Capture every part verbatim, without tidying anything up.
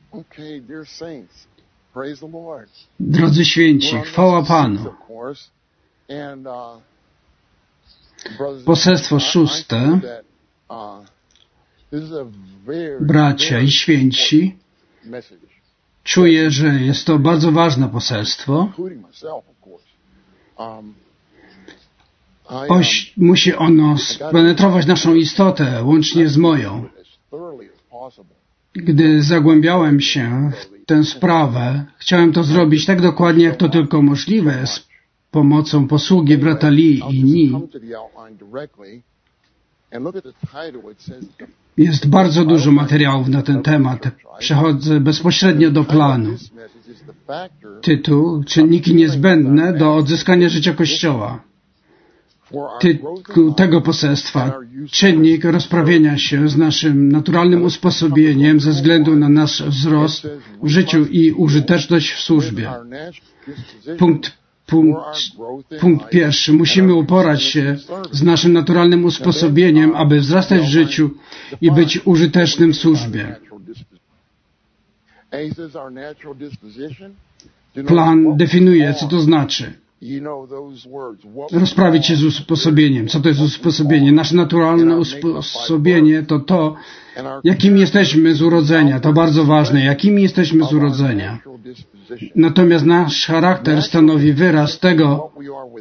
Drodzy święci, chwała Panu. Poselstwo szóste. Bracia i święci, czuję, że jest to bardzo ważne poselstwo. Oś, musi ono spenetrować naszą istotę, łącznie z moją. Gdy zagłębiałem się w tę sprawę, chciałem to zrobić tak dokładnie, jak to tylko możliwe, z pomocą posługi brata Lee i Ni. Jest bardzo dużo materiałów na ten temat. Przechodzę bezpośrednio do planu. Tytuł: Czynniki niezbędne do odzyskania życia Kościoła. Tytuł tego poselstwa: Czynnik rozprawienia się z naszym naturalnym usposobieniem ze względu na nasz wzrost w życiu i użyteczność w służbie. Punkt Punkt, punkt pierwszy. Musimy uporać się z naszym naturalnym usposobieniem, aby wzrastać w życiu i być użytecznym w służbie. Plan definiuje, co to znaczy. Rozprawić się z usposobieniem. Co to jest usposobienie? Nasze naturalne usposobienie to to, jakim jesteśmy z urodzenia. To bardzo ważne. Jakimi jesteśmy z urodzenia. Natomiast nasz charakter stanowi wyraz tego,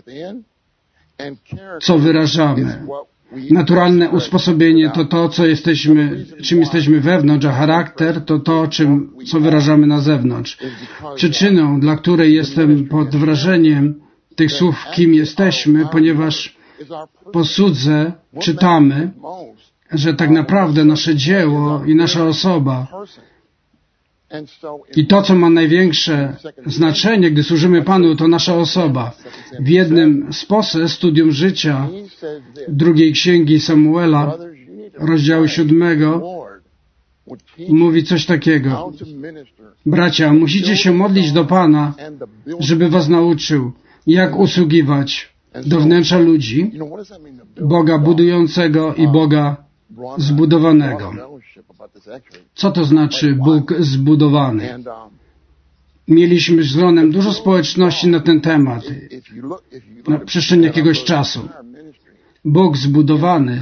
co wyrażamy. Naturalne usposobienie to to, co jesteśmy, czym jesteśmy wewnątrz, a charakter to to, czym, co wyrażamy na zewnątrz. Przyczyną, dla której jestem pod wrażeniem tych słów, kim jesteśmy, ponieważ w posłudze czytamy, że tak naprawdę nasze dzieło i nasza osoba i to, co ma największe znaczenie, gdy służymy Panu, to nasza osoba. W jednym z poselstw studium życia drugiej księgi Samuela, rozdziału siódmego, mówi coś takiego. Bracia, musicie się modlić do Pana, żeby was nauczył, jak usługiwać do wnętrza ludzi, Boga budującego i Boga zbudowanego. Co to znaczy Bóg zbudowany? Mieliśmy z Ronem dużo społeczności na ten temat na przestrzeni jakiegoś czasu. Bóg zbudowany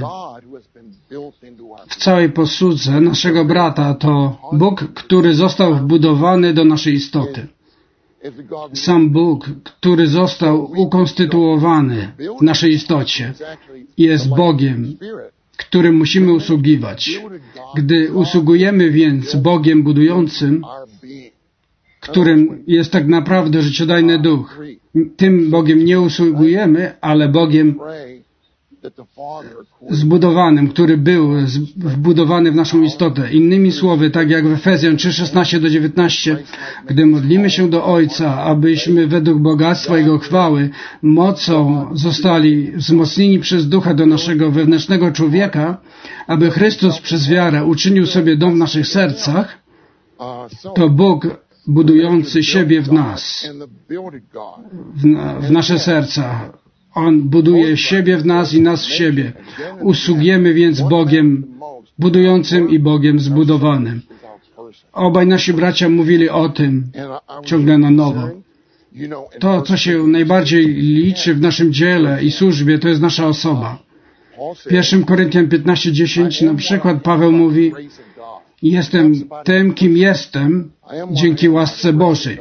w całej posłudze naszego brata to Bóg, który został wbudowany do naszej istoty. Sam Bóg, który został ukonstytuowany w naszej istocie, jest Bogiem, którym musimy usługiwać. Gdy usługujemy więc Bogiem budującym, którym jest tak naprawdę życiodajny duch, tym Bogiem nie usługujemy, ale Bogiem zbudowanym, który był wbudowany w naszą istotę. Innymi słowy, tak jak w Efezjan trzy, szesnaście do dziewiętnaście, gdy modlimy się do Ojca, abyśmy według bogactwa Jego chwały mocą zostali wzmocnieni przez Ducha do naszego wewnętrznego człowieka, aby Chrystus przez wiarę uczynił sobie dom w naszych sercach, to Bóg budujący siebie w nas, w, na, w nasze serca. On buduje siebie w nas i nas w siebie. Usługujemy więc Bogiem budującym i Bogiem zbudowanym. Obaj nasi bracia mówili o tym ciągle na nowo. To, co się najbardziej liczy w naszym dziele i służbie, to jest nasza osoba. W pierwszym Koryntian piętnaście dziesięć na przykład Paweł mówi: jestem tym, kim jestem dzięki łasce Bożej.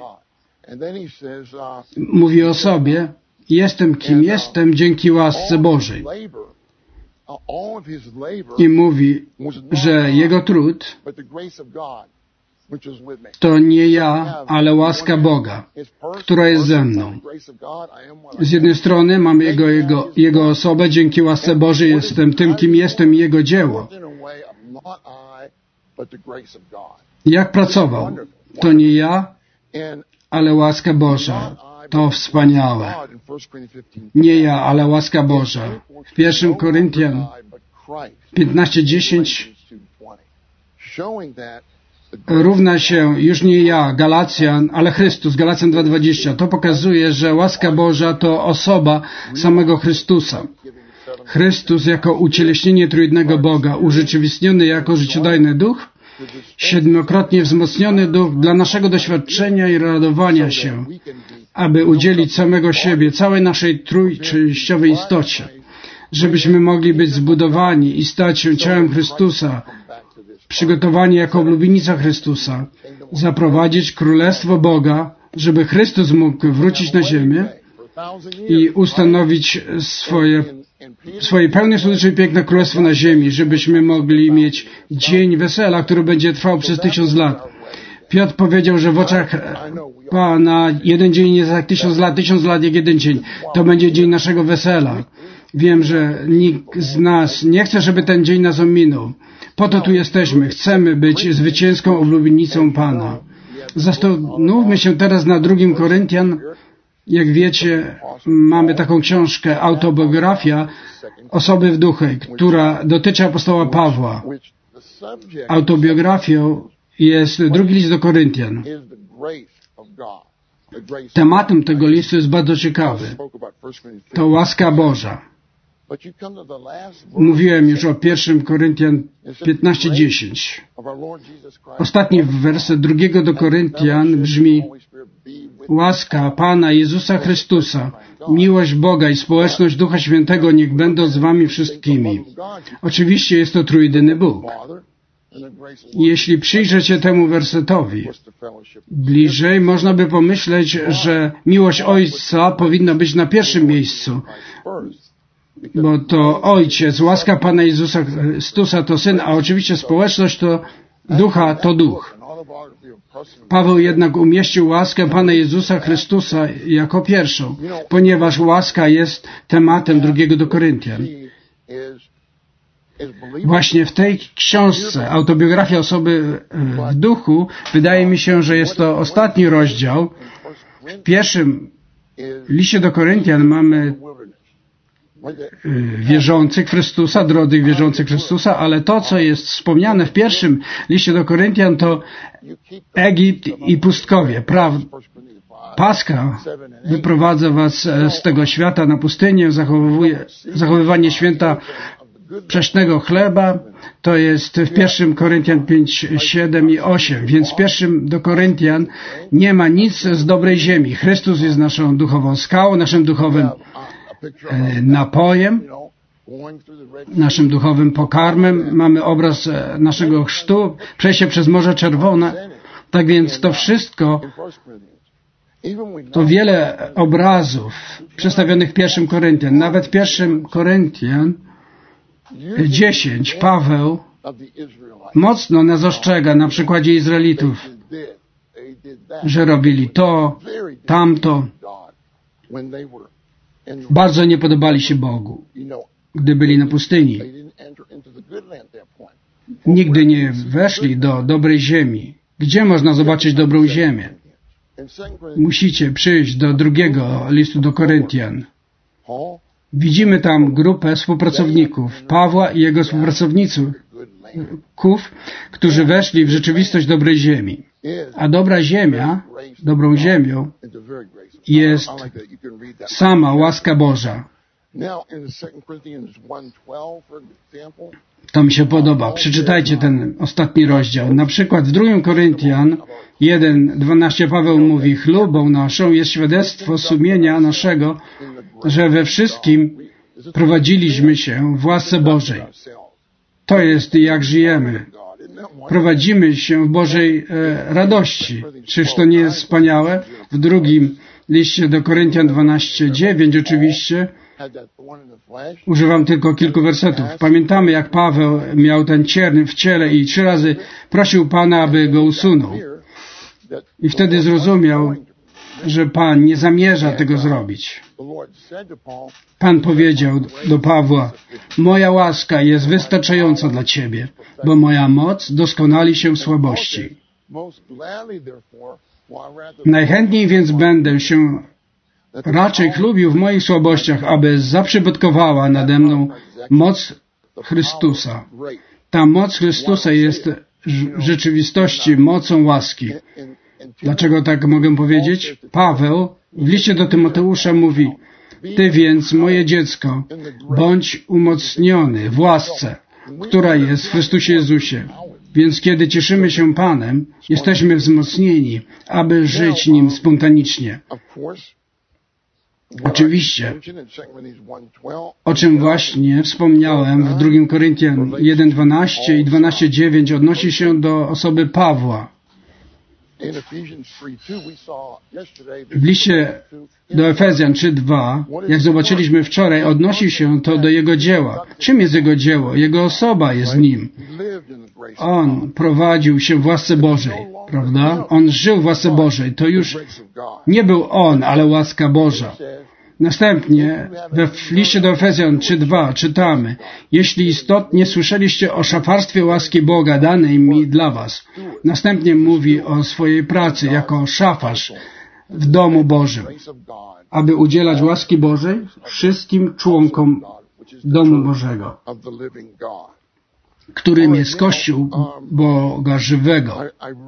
Mówi o sobie: jestem, kim jestem dzięki łasce Bożej. I mówi, że jego trud to nie ja, ale łaska Boga, która jest ze mną. Z jednej strony mam jego, jego, jego osobę, dzięki łasce Bożej jestem tym, kim jestem i jego dzieło. Jak pracował? To nie ja, ale łaska Boża. To wspaniałe. Nie ja, ale łaska Boża. W pierwszym Koryntian piętnaście dziesięć równa się już nie ja, Galacjan, ale Chrystus, Galacjan dwa dwadzieścia. To pokazuje, że łaska Boża to osoba samego Chrystusa. Chrystus jako ucieleśnienie trójjednego Boga, urzeczywistniony jako życiodajny Duch, siedmiokrotnie wzmocniony duch dla naszego doświadczenia i radowania się, aby udzielić samego siebie, całej naszej trójczęściowej istocie, żebyśmy mogli być zbudowani i stać się ciałem Chrystusa, przygotowani jako oblubienica Chrystusa, zaprowadzić Królestwo Boga, żeby Chrystus mógł wrócić na ziemię i ustanowić swoje, swoje pełne słodyczne i piękne królestwo na ziemi, żebyśmy mogli mieć dzień wesela, który będzie trwał przez tysiąc lat. Piotr powiedział, że w oczach Pana jeden dzień jest jak tysiąc lat, tysiąc lat jak jeden dzień. To będzie dzień naszego wesela. Wiem, że nikt z nas nie chce, żeby ten dzień nas ominął. Po to tu jesteśmy. Chcemy być zwycięską oblubienicą Pana. Zastanówmy się teraz na drugim Koryntian. Jak wiecie, mamy taką książkę, autobiografia osoby w duchu, która dotyczy apostoła Pawła. Autobiografią jest drugi list do Koryntian. Tematem tego listu jest bardzo ciekawy. To łaska Boża. Mówiłem już o pierwszym Koryntian piętnaście dziesięć. Ostatni werset drugiego do Koryntian brzmi: łaska Pana Jezusa Chrystusa, miłość Boga i społeczność Ducha Świętego niech będą z wami wszystkimi. Oczywiście jest to trójjedyny Bóg. Jeśli przyjrzeć się temu wersetowi bliżej, można by pomyśleć, że miłość Ojca powinna być na pierwszym miejscu, bo to Ojciec, łaska Pana Jezusa Chrystusa to Syn, a oczywiście społeczność to Ducha to Duch. Paweł jednak umieścił łaskę Pana Jezusa Chrystusa jako pierwszą, ponieważ łaska jest tematem drugiego do Koryntian. Właśnie w tej książce, autobiografia osoby w duchu, wydaje mi się, że jest to ostatni rozdział. W pierwszym liście do Koryntian mamy wierzących Chrystusa, drodzy wierzących Chrystusa, ale to, co jest wspomniane w pierwszym liście do Koryntian, to Egipt i pustkowie. Praw... Paska wyprowadza was z tego świata na pustynię, zachowuje, zachowywanie święta prześnego chleba, to jest w pierwszym Koryntian pięć, siedem i osiem. Więc w pierwszym do Koryntian nie ma nic z dobrej ziemi. Chrystus jest naszą duchową skałą, naszym duchowym e, napojem, naszym duchowym pokarmem. Mamy obraz naszego chrztu, przejście przez Morze Czerwone. Tak więc to wszystko, to wiele obrazów przedstawionych w pierwszym Koryntian. Nawet w pierwszym Koryntian dziesięć Paweł mocno nas ostrzega na przykładzie Izraelitów, że robili to, tamto. Bardzo nie podobali się Bogu, gdy byli na pustyni. Nigdy nie weszli do dobrej ziemi. Gdzie można zobaczyć dobrą ziemię? Musicie przyjść do drugiego listu do Koryntian. Widzimy tam grupę współpracowników, Pawła i jego współpracowników, którzy weszli w rzeczywistość dobrej ziemi. A dobra ziemia, dobrą ziemią jest sama łaska Boża. To mi się podoba. Przeczytajcie ten ostatni rozdział. Na przykład w drugim Koryntian jeden dwanaście Paweł mówi: chlubą naszą jest świadectwo sumienia naszego, że we wszystkim prowadziliśmy się w łasce Bożej. To jest jak żyjemy. Prowadzimy się w Bożej e, radości. Czyż to nie jest wspaniałe? W drugim liście do Koryntian dwanaście dziewięć oczywiście używam tylko kilku wersetów. Pamiętamy, jak Paweł miał ten cierń w ciele i trzy razy prosił Pana, aby go usunął. I wtedy zrozumiał, że Pan nie zamierza tego zrobić. Pan powiedział do Pawła: moja łaska jest wystarczająca dla Ciebie, bo moja moc doskonali się w słabości. Najchętniej więc będę się raczej chlubił w moich słabościach, aby zaprzybytkowała nade mną moc Chrystusa. Ta moc Chrystusa jest w rzeczywistości mocą łaski. Dlaczego tak mogę powiedzieć? Paweł w liście do Tymoteusza mówi: ty więc, moje dziecko, bądź umocniony w łasce, która jest w Chrystusie Jezusie. Więc kiedy cieszymy się Panem, jesteśmy wzmocnieni, aby żyć Nim spontanicznie. Oczywiście, o czym właśnie wspomniałem w drugim Koryntian jeden dwanaście i dwanaście dziewięć odnosi się do osoby Pawła. W liście do Efezjan trzy dwa, jak zobaczyliśmy wczoraj, odnosi się to do jego dzieła. Czym jest jego dzieło? Jego osoba jest w nim. On prowadził się w łasce Bożej, prawda? On żył w łasce Bożej. To już nie był on, ale łaska Boża. Następnie we liście do Efezjan trzy dwa czytamy: jeśli istotnie słyszeliście o szafarstwie łaski Boga danej mi dla was. Następnie mówi o swojej pracy jako szafarz w domu Bożym, aby udzielać łaski Bożej wszystkim członkom domu Bożego, którym jest Kościół Boga żywego.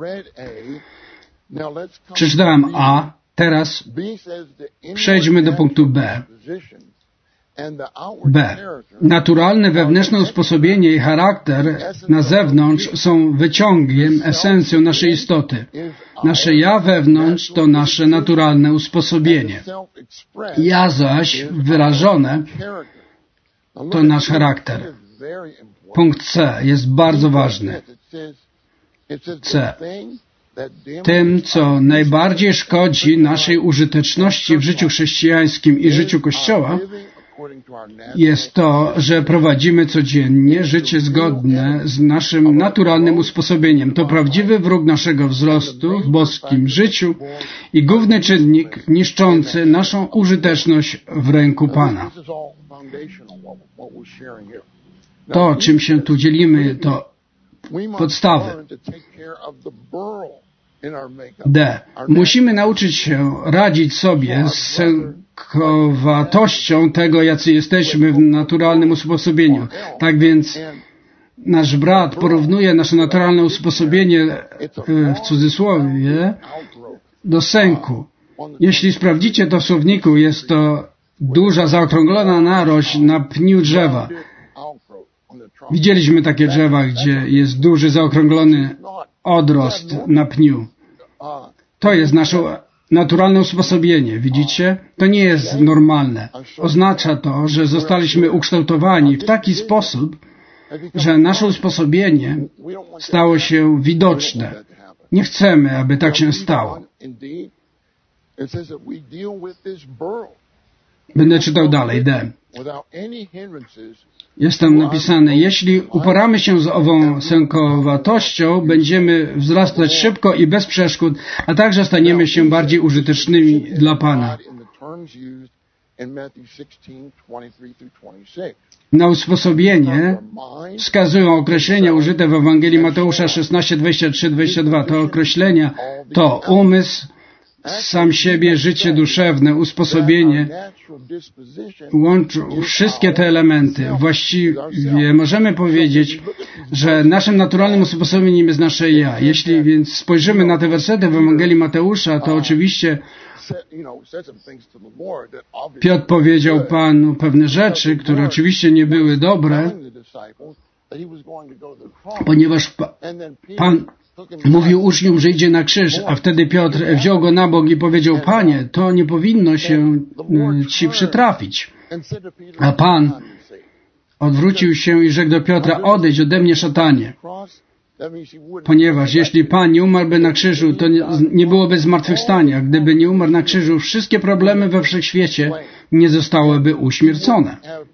Przeczytałem A. Teraz przejdźmy do punktu B. B. Naturalne wewnętrzne usposobienie i charakter na zewnątrz są wyciągiem, esencją naszej istoty. Nasze ja wewnątrz to nasze naturalne usposobienie. Ja zaś wyrażone to nasz charakter. Punkt C jest bardzo ważny. C. Tym, co najbardziej szkodzi naszej użyteczności w życiu chrześcijańskim i życiu Kościoła, jest to, że prowadzimy codziennie życie zgodne z naszym naturalnym usposobieniem. To prawdziwy wróg naszego wzrostu w boskim życiu i główny czynnik niszczący naszą użyteczność w ręku Pana. To, czym się tu dzielimy, to podstawy. D. Musimy nauczyć się radzić sobie z sękowatością tego, jacy jesteśmy w naturalnym usposobieniu. Tak więc nasz brat porównuje nasze naturalne usposobienie, w cudzysłowie, do sęku. Jeśli sprawdzicie to w słowniku, jest to duża, zaokrąglona narośl na pniu drzewa. Widzieliśmy takie drzewa, gdzie jest duży, zaokrąglony odrost na pniu. To jest nasze naturalne usposobienie. Widzicie? To nie jest normalne. Oznacza to, że zostaliśmy ukształtowani w taki sposób, że nasze usposobienie stało się widoczne. Nie chcemy, aby tak się stało. Będę czytał dalej. D. Jest tam napisane: jeśli uporamy się z ową sękowatością, będziemy wzrastać szybko i bez przeszkód, a także staniemy się bardziej użytecznymi dla Pana. Na usposobienie wskazują określenia użyte w Ewangelii Mateusza szesnaście, dwadzieścia trzy, dwadzieścia dwa. To określenia to umysł, sam siebie, życie duszewne, usposobienie, łączą wszystkie te elementy. Właściwie możemy powiedzieć, że naszym naturalnym usposobieniem jest nasze ja. Jeśli więc spojrzymy na te wersety w Ewangelii Mateusza, to oczywiście Piotr powiedział Panu pewne rzeczy, które oczywiście nie były dobre, ponieważ Pan mówił uczniom, że idzie na krzyż, a wtedy Piotr wziął go na bok i powiedział: Panie, to nie powinno się Ci przytrafić. A Pan odwrócił się i rzekł do Piotra: odejdź ode mnie, szatanie. Ponieważ jeśli Pan nie umarłby na krzyżu, to nie, nie byłoby zmartwychwstania. Gdyby nie umarł na krzyżu, wszystkie problemy we wszechświecie nie zostałyby uśmiercone.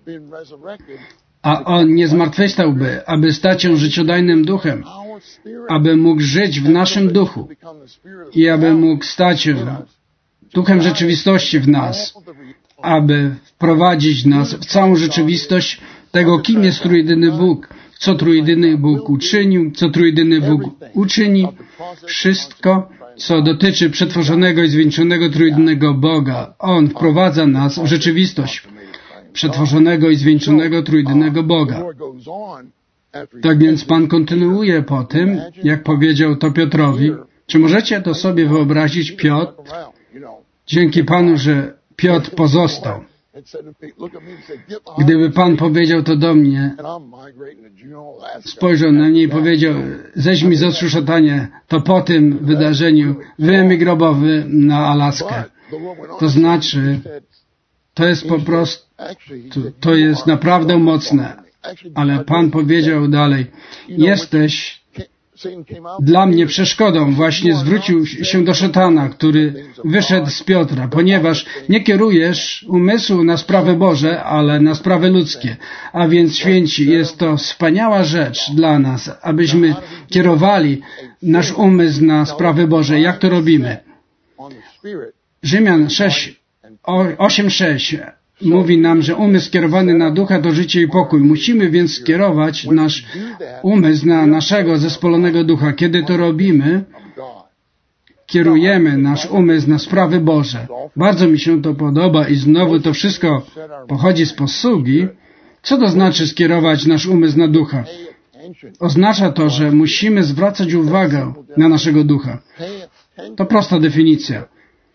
A On nie zmartwychwstałby, aby stać się życiodajnym duchem, aby mógł żyć w naszym duchu i aby mógł stać się duchem rzeczywistości w nas, aby wprowadzić nas w całą rzeczywistość tego, kim jest trójjedyny Bóg, co trójjedyny Bóg uczynił, co trójjedyny Bóg uczyni, wszystko, co dotyczy przetworzonego i zwieńczonego trójjedynego Boga. On wprowadza nas w rzeczywistość przetworzonego i zwieńczonego trójjedynego Boga. Tak więc Pan kontynuuje po tym, jak powiedział to Piotrowi. Czy możecie to sobie wyobrazić? Piotr, dzięki Panu, że Piotr pozostał. Gdyby Pan powiedział to do mnie, spojrzał na mnie i powiedział, zejdź mi z oczu, szatanie, to po tym wydarzeniu wyemigrował na Alaskę. To znaczy, to jest po prostu, to jest naprawdę mocne. Ale Pan powiedział dalej, jesteś dla mnie przeszkodą. Właśnie zwrócił się do szatana, który wyszedł z Piotra, ponieważ nie kierujesz umysłu na sprawy Boże, ale na sprawy ludzkie. A więc, święci, jest to wspaniała rzecz dla nas, abyśmy kierowali nasz umysł na sprawy Boże. Jak to robimy? Rzymian osiem sześć mówi nam, że umysł skierowany na ducha to życie i pokój. Musimy więc skierować nasz umysł na naszego zespolonego ducha. Kiedy to robimy, kierujemy nasz umysł na sprawy Boże. Bardzo mi się to podoba i znowu to wszystko pochodzi z posługi. Co to znaczy skierować nasz umysł na ducha? Oznacza to, że musimy zwracać uwagę na naszego ducha. To prosta definicja.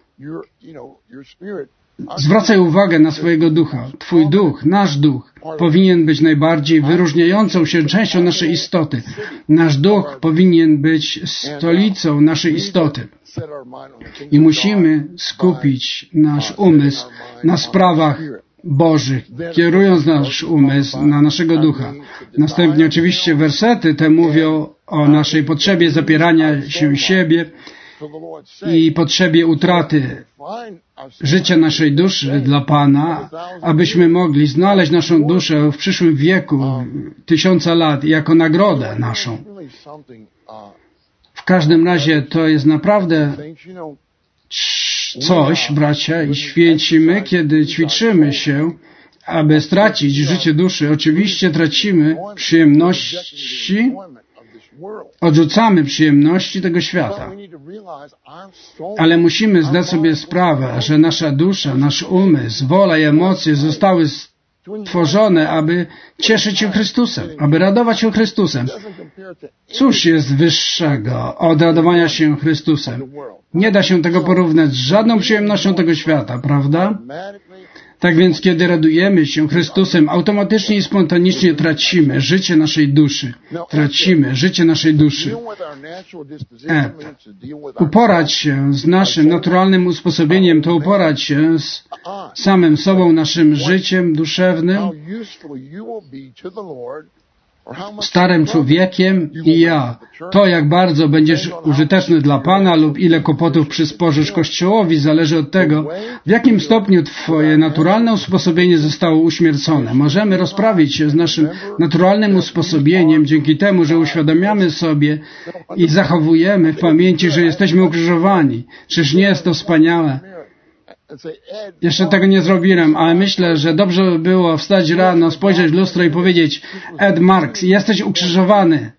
Zwracaj uwagę na swojego ducha. Twój duch, nasz duch, powinien być najbardziej wyróżniającą się częścią naszej istoty. Nasz duch powinien być stolicą naszej istoty. I musimy skupić nasz umysł na sprawach Bożych, kierując nasz umysł na naszego ducha. Następnie oczywiście wersety te mówią o naszej potrzebie zapierania się siebie i potrzebie utraty życia naszej duszy dla Pana, abyśmy mogli znaleźć naszą duszę w przyszłym wieku, tysiąca lat, jako nagrodę naszą. W każdym razie to jest naprawdę coś, bracia i święci, my, kiedy ćwiczymy się, aby stracić życie duszy, oczywiście tracimy przyjemności, odrzucamy przyjemności tego świata. Ale musimy zdać sobie sprawę, że nasza dusza, nasz umysł, wola i emocje zostały stworzone, aby cieszyć się Chrystusem, aby radować się Chrystusem. Cóż jest wyższego od radowania się Chrystusem? Nie da się tego porównać z żadną przyjemnością tego świata, prawda? Tak więc, kiedy radujemy się Chrystusem, automatycznie i spontanicznie tracimy życie naszej duszy. Tracimy życie naszej duszy. E. Uporać się z naszym naturalnym usposobieniem, to uporać się z samym sobą, naszym życiem duszewnym, starym człowiekiem i ja. To, jak bardzo będziesz użyteczny dla Pana lub ile kłopotów przysporzysz Kościołowi, zależy od tego, w jakim stopniu Twoje naturalne usposobienie zostało uśmiercone. Możemy rozprawić się z naszym naturalnym usposobieniem dzięki temu, że uświadamiamy sobie i zachowujemy w pamięci, że jesteśmy ukrzyżowani. Czyż nie jest to wspaniałe? Jeszcze tego nie zrobiłem, ale myślę, że dobrze by było wstać rano, spojrzeć w lustro i powiedzieć: Ed Marks, jesteś ukrzyżowany.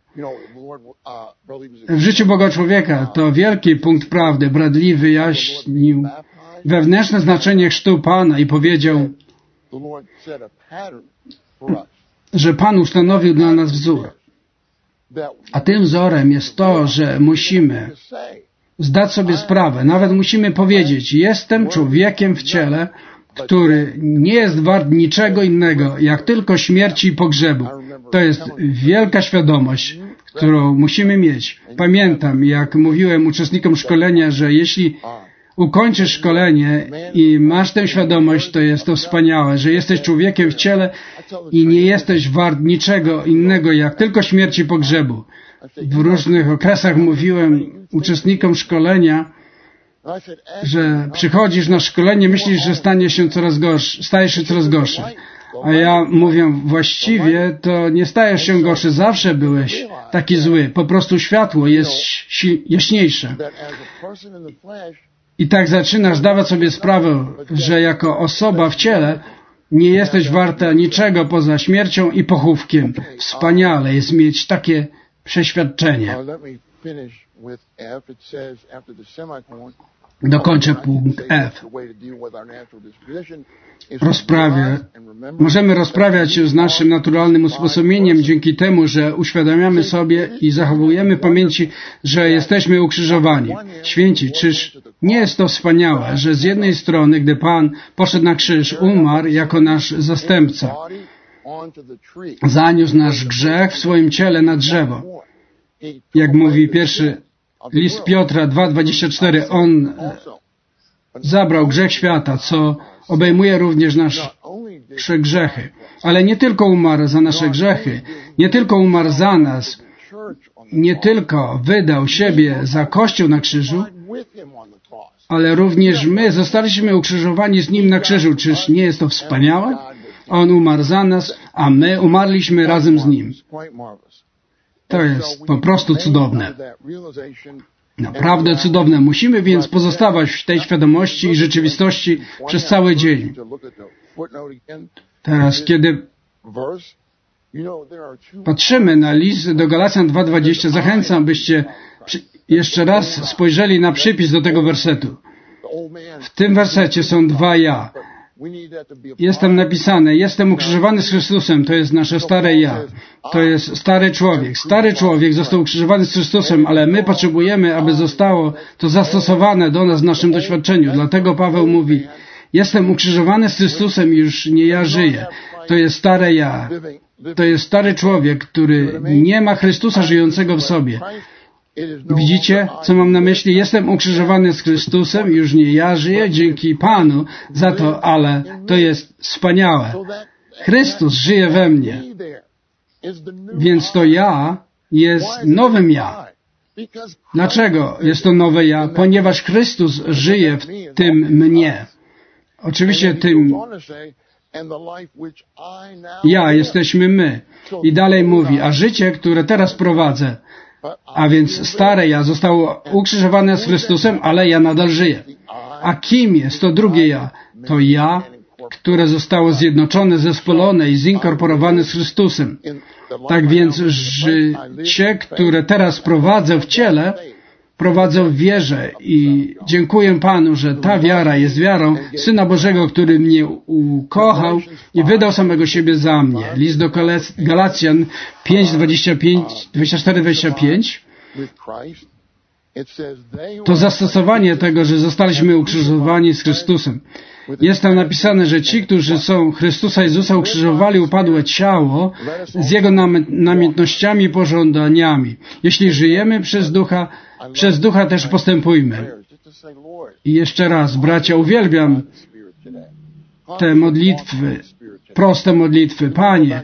W życiu Boga człowieka to wielki punkt prawdy. Bradley wyjaśnił wewnętrzne znaczenie chrztu Pana i powiedział, że Pan ustanowił dla nas wzór. A tym wzorem jest to, że musimy zdać sobie sprawę, nawet musimy powiedzieć: jestem człowiekiem w ciele, który nie jest wart niczego innego, jak tylko śmierci i pogrzebu. To jest wielka świadomość, którą musimy mieć. Pamiętam, jak mówiłem uczestnikom szkolenia, że jeśli ukończysz szkolenie i masz tę świadomość, to jest to wspaniałe, że jesteś człowiekiem w ciele i nie jesteś wart niczego innego, jak tylko śmierci i pogrzebu. W różnych okresach mówiłem uczestnikom szkolenia, że przychodzisz na szkolenie, myślisz, że stanie się coraz gorszy, stajesz się coraz gorszy. A ja mówię, właściwie to nie stajesz się gorszy, zawsze byłeś taki zły. Po prostu światło jest jaśniejsze. I tak zaczynasz zdawać sobie sprawę, że jako osoba w ciele nie jesteś warta niczego poza śmiercią i pochówkiem. Wspaniale jest mieć takie przeświadczenie. Dokończę punkt F. Rozprawia. Możemy rozprawiać się z naszym naturalnym usposobieniem dzięki temu, że uświadamiamy sobie i zachowujemy w pamięci, że jesteśmy ukrzyżowani. Święci, czyż Nie jest to wspaniałe, że z jednej strony, gdy Pan poszedł na krzyż, umarł jako nasz zastępca. Zaniósł nasz grzech w swoim ciele na drzewo. Jak mówi pierwszy list Piotra dwa dwadzieścia cztery, On zabrał grzech świata, co obejmuje również nasze grzechy. Ale nie tylko umarł za nasze grzechy, nie tylko umarł za nas, nie tylko wydał siebie za Kościół na krzyżu, ale również my zostaliśmy ukrzyżowani z Nim na krzyżu. Czyż nie jest to wspaniałe? On umarł za nas, a my umarliśmy razem z Nim. To jest po prostu cudowne. Naprawdę cudowne. Musimy więc pozostawać w tej świadomości i rzeczywistości przez cały dzień. Teraz, kiedy patrzymy na list do Galacjan dwa dwadzieścia, zachęcam, byście jeszcze raz spojrzeli na przypis do tego wersetu. W tym wersecie są dwa ja. Jest tam napisane, jestem ukrzyżowany z Chrystusem, to jest nasze stare ja. To jest stary człowiek. Stary człowiek został ukrzyżowany z Chrystusem, ale my potrzebujemy, aby zostało to zastosowane do nas w naszym doświadczeniu. Dlatego Paweł mówi, jestem ukrzyżowany z Chrystusem, już nie ja żyję. To jest stare ja. To jest stary człowiek, który nie ma Chrystusa żyjącego w sobie. Widzicie, co mam na myśli? Jestem ukrzyżowany z Chrystusem, już nie ja żyję, dzięki Panu za to, ale to jest wspaniałe. Chrystus żyje we mnie. Więc to ja jest nowym ja. Dlaczego jest to nowe ja? Ponieważ Chrystus żyje w tym mnie. Oczywiście tym ja jesteśmy my. I dalej mówi, a życie, które teraz prowadzę, a więc stare ja zostało ukrzyżowane z Chrystusem, ale ja nadal żyję. A kim jest to drugie ja? To ja, które zostało zjednoczone, zespolone i zinkorporowane z Chrystusem. Tak więc życie, które teraz prowadzę w ciele, prowadzę w wierze i dziękuję Panu, że ta wiara jest wiarą Syna Bożego, który mnie ukochał i wydał samego siebie za mnie. List do Galacjan pięć dwadzieścia pięć, dwadzieścia cztery dwadzieścia pięć. To zastosowanie tego, że zostaliśmy ukrzyżowani z Chrystusem. Jest tam napisane, że ci, którzy są Chrystusa Jezusa ukrzyżowali upadłe ciało z Jego namiętnościami i pożądaniami. Jeśli żyjemy przez Ducha, przez Ducha też postępujmy. I jeszcze raz, bracia, uwielbiam te modlitwy, proste modlitwy. Panie,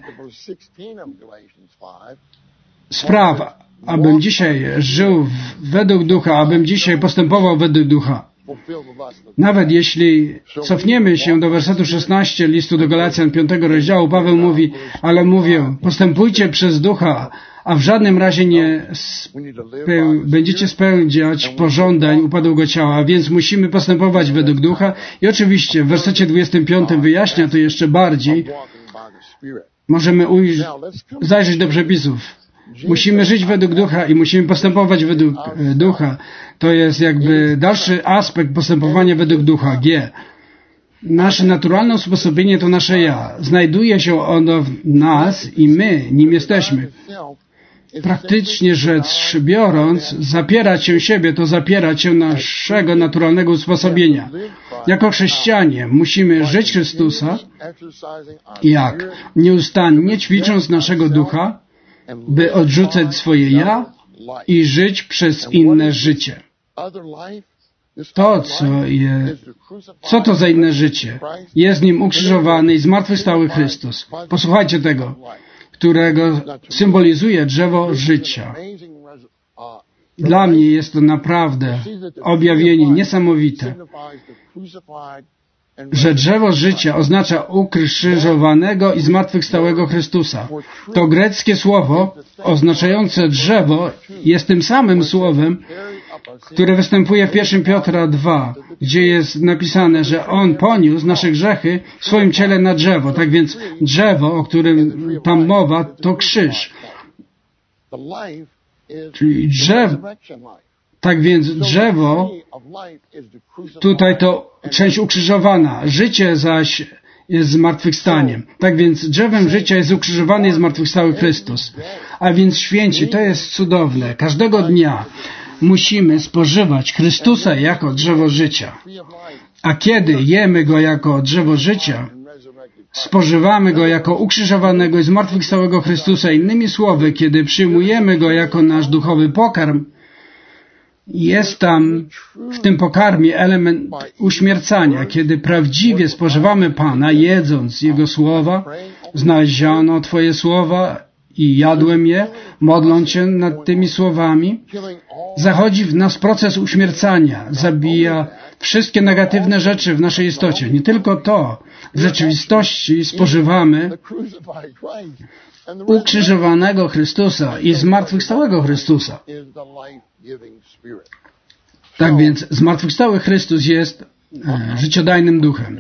spraw, abym dzisiaj żył według Ducha, abym dzisiaj postępował według Ducha. Nawet jeśli cofniemy się do wersetu szesnastego listu do Galacjan piątego rozdziału, Paweł mówi, ale mówię, postępujcie przez Ducha, a w żadnym razie nie speł- będziecie spełniać pożądań upadłego ciała, więc musimy postępować według Ducha. I oczywiście w wersecie dwudziestym piątym wyjaśnia to jeszcze bardziej. Możemy ujść, zajrzeć do przepisów. Musimy żyć według Ducha i musimy postępować według e, Ducha. To jest jakby dalszy aspekt postępowania według Ducha, G. Nasze naturalne usposobienie to nasze ja. Znajduje się ono w nas i my nim jesteśmy. Praktycznie rzecz biorąc, zapierać się siebie to zapierać się naszego naturalnego usposobienia. Jako chrześcijanie musimy żyć Chrystusa. Jak? Nieustannie ćwicząc naszego ducha, by odrzucać swoje ja i żyć przez inne życie. To, co jest, co to za inne życie? Jest nim ukrzyżowany i zmartwychwstały Chrystus. Posłuchajcie tego, którego symbolizuje drzewo życia. Dla mnie jest to naprawdę objawienie niesamowite, że drzewo życia oznacza ukrzyżowanego i zmartwychwstałego Chrystusa. To greckie słowo oznaczające drzewo jest tym samym słowem, które występuje w pierwszym Piotra drugiego, gdzie jest napisane, że On poniósł nasze grzechy w swoim ciele na drzewo. Tak więc drzewo, o którym tam mowa, to krzyż. Czyli drzewo. Tak więc drzewo, tutaj to część ukrzyżowana, życie zaś jest zmartwychwstaniem. Tak więc drzewem życia jest ukrzyżowany i zmartwychwstały Chrystus. A więc święci, to jest cudowne. Każdego dnia musimy spożywać Chrystusa jako drzewo życia. A kiedy jemy Go jako drzewo życia, spożywamy Go jako ukrzyżowanego i zmartwychwstałego Chrystusa. Innymi słowy, kiedy przyjmujemy Go jako nasz duchowy pokarm, jest tam w tym pokarmie element uśmiercania. Kiedy prawdziwie spożywamy Pana, jedząc Jego słowa, znaleziono Twoje słowa i jadłem je, modląc się nad tymi słowami, zachodzi w nas proces uśmiercania, zabija wszystkie negatywne rzeczy w naszej istocie. Nie tylko to, w rzeczywistości spożywamy ukrzyżowanego Chrystusa i zmartwychwstałego Chrystusa. Tak więc zmartwychwstały Chrystus jest e, życiodajnym duchem.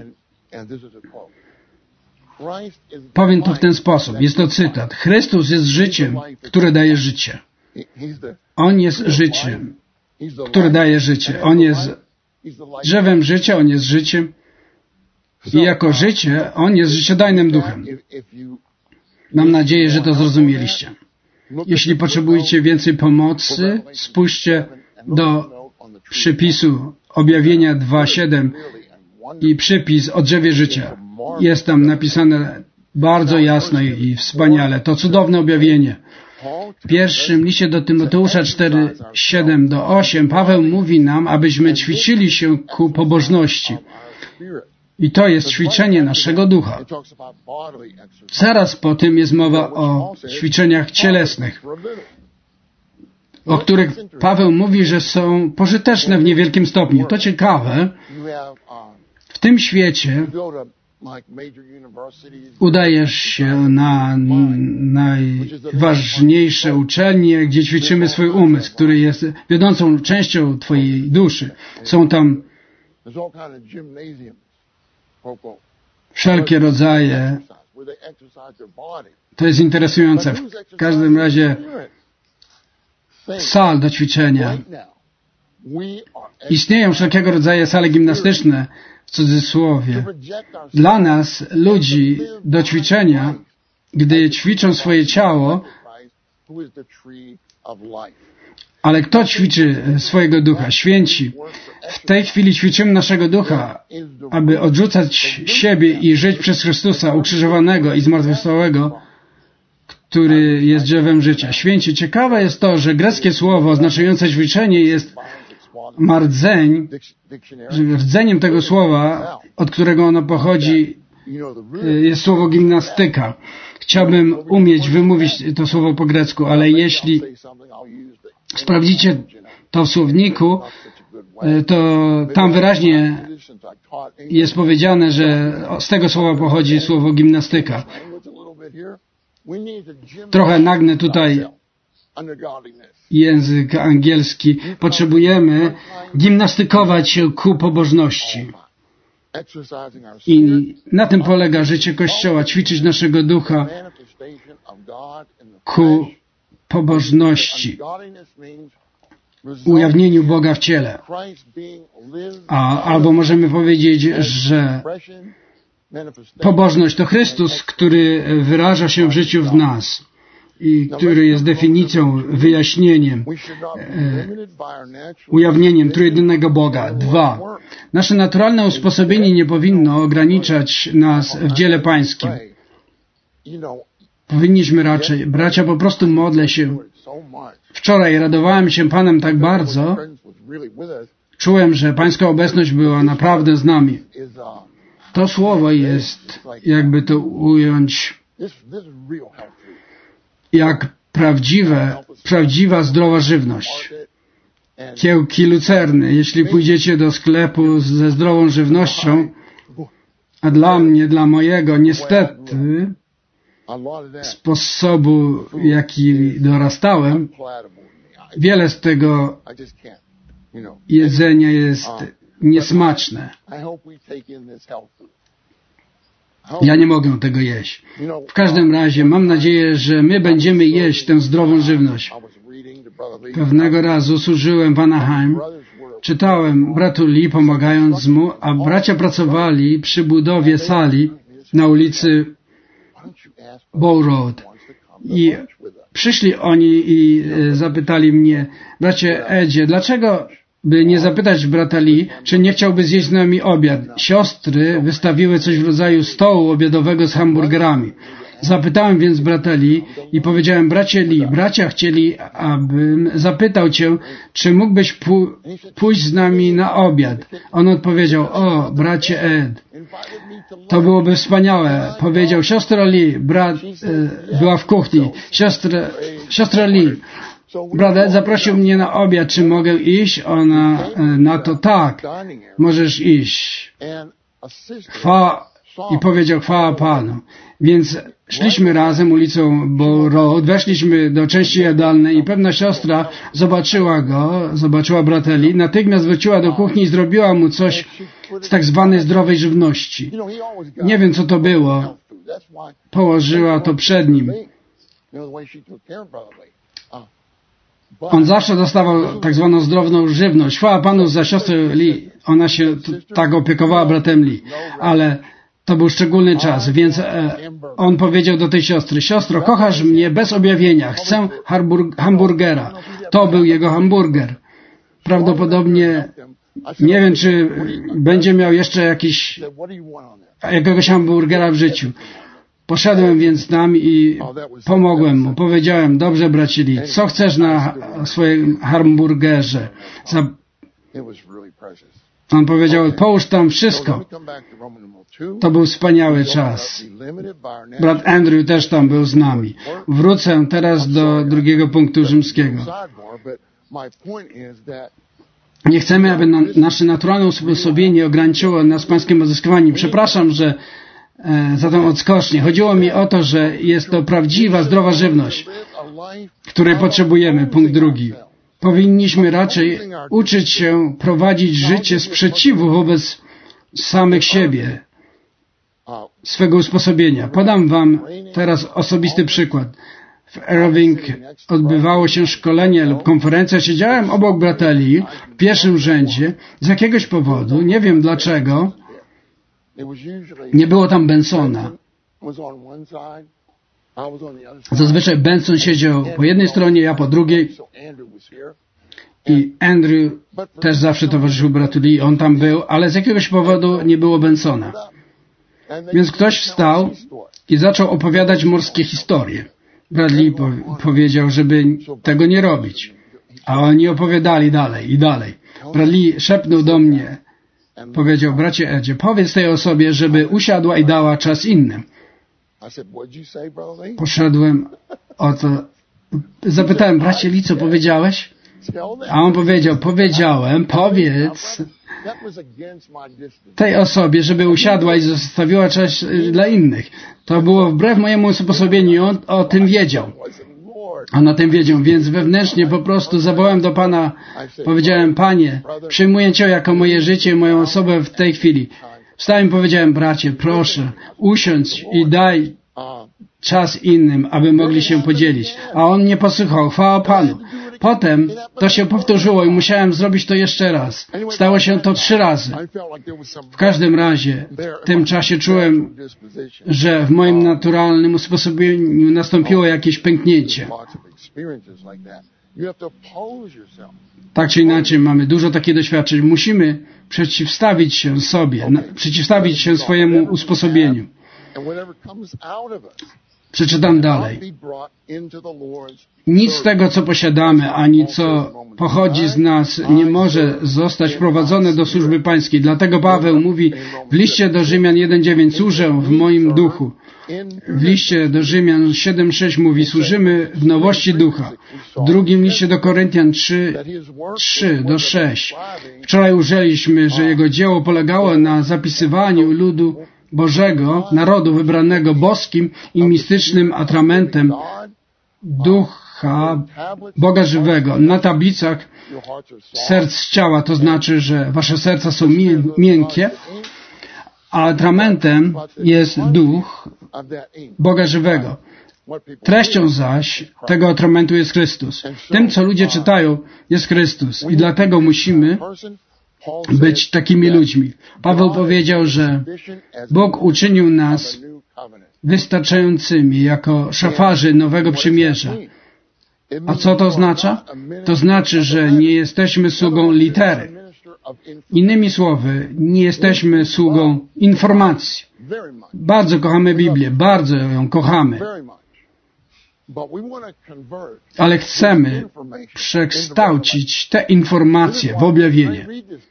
Powiem to w ten sposób. Jest to cytat. Chrystus jest życiem, które daje życie. On jest życiem, które daje życie. On jest drzewem życia, On jest życiem i jako życie On jest życiodajnym duchem. Mam nadzieję, że to zrozumieliście. Jeśli potrzebujecie więcej pomocy, spójrzcie do przypisu Objawienia dwa siedem i przypis o drzewie życia. Jest tam napisane bardzo jasno i wspaniale. To cudowne objawienie. W pierwszym liście do Tymoteusza cztery siedem do osiem Paweł mówi nam, abyśmy ćwiczyli się ku pobożności. I to jest ćwiczenie naszego ducha. Zaraz po tym jest mowa o ćwiczeniach cielesnych, o których Paweł mówi, że są pożyteczne w niewielkim stopniu. To ciekawe. W tym świecie udajesz się na najważniejsze uczelnie, gdzie ćwiczymy swój umysł, który jest wiodącą częścią Twojej duszy. Są tam wszelkie rodzaje. To jest interesujące. W każdym razie sal do ćwiczenia. Istnieją wszelkiego rodzaju sale gimnastyczne, w cudzysłowie. Dla nas, ludzi, do ćwiczenia, gdy ćwiczą swoje ciało, ale kto ćwiczy swojego ducha? Święci. W tej chwili ćwiczymy naszego ducha, aby odrzucać siebie i żyć przez Chrystusa ukrzyżowanego i zmartwychwstałego, który jest drzewem życia. Święci. Ciekawe jest to, że greckie słowo oznaczające ćwiczenie jest mardzeń. Rdzeniem tego słowa, od którego ono pochodzi, jest słowo gimnastyka. Chciałbym umieć wymówić to słowo po grecku, ale jeśli sprawdzicie to w słowniku, to tam wyraźnie jest powiedziane, że z tego słowa pochodzi słowo gimnastyka. Trochę nagnę tutaj język angielski. Potrzebujemy gimnastykować się ku pobożności. I na tym polega życie Kościoła. Ćwiczyć naszego ducha ku pobożności. Ujawnieniu Boga w ciele. A, albo możemy powiedzieć, że pobożność to Chrystus, który wyraża się w życiu w nas i który jest definicją, wyjaśnieniem, e, ujawnieniem trójjedynego Boga. Dwa. Nasze naturalne usposobienie nie powinno ograniczać nas w dziele Pańskim. Powinniśmy raczej, bracia, po prostu modlę się. Wczoraj radowałem się Panem tak bardzo, czułem, że Pańska obecność była naprawdę z nami. To słowo jest, jakby to ująć, jak prawdziwe, prawdziwa zdrowa żywność. Kiełki lucerny. Jeśli pójdziecie do sklepu ze zdrową żywnością, a dla mnie, dla mojego, niestety, sposobu, jaki dorastałem, wiele z tego jedzenia jest niesmaczne. Ja nie mogę tego jeść. W każdym razie mam nadzieję, że my będziemy jeść tę zdrową żywność. Pewnego razu służyłem w Anaheim, czytałem bratu Lee, pomagając mu, a bracia pracowali przy budowie sali na ulicy Bow Road. I Przyszli oni i zapytali mnie, bracie Edzie, dlaczego by nie zapytać brata Lee, czy nie chciałby zjeść z nami obiad? Siostry wystawiły coś w rodzaju stołu obiadowego z hamburgerami. Zapytałem więc brata Lee i powiedziałem, bracie Lee, bracia chcieli, abym zapytał cię, czy mógłbyś pó- pójść z nami na obiad. On odpowiedział, o, bracie Ed, to byłoby wspaniałe. Powiedział, siostra Lee, brat e, była w kuchni, siostra, siostra Lee, brat Ed zaprosił mnie na obiad, czy mogę iść? Ona e, na to, tak, możesz iść. Chwała, i powiedział, chwała Panu. Więc szliśmy razem ulicą Bow Road, weszliśmy do części jadalnej i pewna siostra zobaczyła go, zobaczyła brata Lee, natychmiast wróciła do kuchni i zrobiła mu coś z tak zwanej zdrowej żywności. Nie wiem, co to było. Położyła to przed nim. On zawsze dostawał tak zwaną zdrową żywność. Chwała Panu za siostrę Lee. Ona się t- tak opiekowała bratem Lee. Ale to był szczególny czas, więc e, on powiedział do tej siostry, siostro, kochasz mnie bez objawienia, chcę harbur- hamburgera. To był jego hamburger. Prawdopodobnie nie wiem, czy będzie miał jeszcze jakiś, jakiegoś hamburgera w życiu. Poszedłem więc tam i pomogłem mu. Powiedziałem, dobrze bracie Lee, co chcesz na swoim hamburgerze? Za... On powiedział, połóż tam wszystko. To był wspaniały czas. Brat Andrew też tam był z nami. Wrócę teraz do drugiego punktu rzymskiego. Nie chcemy, aby na, nasze naturalne usposobienie ograniczyło nas pańskim odzyskiwaniem. Przepraszam, że e, za tą odskocznię. Chodziło mi o to, że jest to prawdziwa, zdrowa żywność, której potrzebujemy. Punkt drugi. Powinniśmy raczej uczyć się prowadzić życie sprzeciwu wobec samych siebie, swego usposobienia. Podam wam teraz osobisty przykład. W Irving odbywało się szkolenie lub konferencja. Siedziałem obok brata Lee w pierwszym rzędzie. Z jakiegoś powodu, nie wiem dlaczego, nie było tam Bensona. Zazwyczaj Benson siedział po jednej stronie, ja po drugiej. I Andrew też zawsze towarzyszył bratu Lee. On tam był, ale z jakiegoś powodu nie było Bensona. Więc ktoś wstał i zaczął opowiadać morskie historie. Brat Lee po powiedział, żeby tego nie robić. A oni opowiadali dalej i dalej. Brat Lee szepnął do mnie. Powiedział, bracie Edzie, powiedz tej osobie, żeby usiadła i dała czas innym. Poszedłem o to. Zapytałem, bracie Lee, co powiedziałeś? A on powiedział, powiedziałem, powiedz tej osobie, żeby usiadła i zostawiła czas dla innych. To było wbrew mojemu usposobieniu i on o tym wiedział. On o tym wiedział, więc wewnętrznie po prostu zawołałem do Pana, powiedziałem, Panie, przyjmuję Cię jako moje życie i moją osobę w tej chwili. Wstałem i powiedziałem, bracie, proszę, usiądź i daj czas innym, aby mogli się podzielić. A on nie posłuchał, chwała Panu. Potem to się powtórzyło i musiałem zrobić to jeszcze raz. Stało się to trzy razy. W każdym razie w tym czasie czułem, że w moim naturalnym usposobieniu nastąpiło jakieś pęknięcie. Tak czy inaczej mamy dużo takich doświadczeń. Musimy przeciwstawić się sobie, przeciwstawić się swojemu usposobieniu. Przeczytam dalej. Nic z tego, co posiadamy, ani co pochodzi z nas, nie może zostać wprowadzone do służby pańskiej. Dlatego Paweł mówi w liście do Rzymian jeden dziewięć, służę w moim duchu. W liście do Rzymian siedem sześć mówi, służymy w nowości ducha. W drugim liście do Koryntian trzy do sześć. Wczoraj ujrzeliśmy, że jego dzieło polegało na zapisywaniu ludu Bożego, narodu wybranego boskim i mistycznym atramentem Ducha Boga żywego na tablicach serc z ciała, to znaczy, że wasze serca są mię- miękkie, a atramentem jest Duch Boga żywego. Treścią zaś tego atramentu jest Chrystus. Tym, co ludzie czytają, jest Chrystus i dlatego musimy być takimi ludźmi. Paweł powiedział, że Bóg uczynił nas wystarczającymi jako szafarzy nowego przymierza. A co to oznacza? To znaczy, że nie jesteśmy sługą litery. Innymi słowy, nie jesteśmy sługą informacji. Bardzo kochamy Biblię, bardzo ją kochamy. Ale chcemy przekształcić te informacje w objawienie.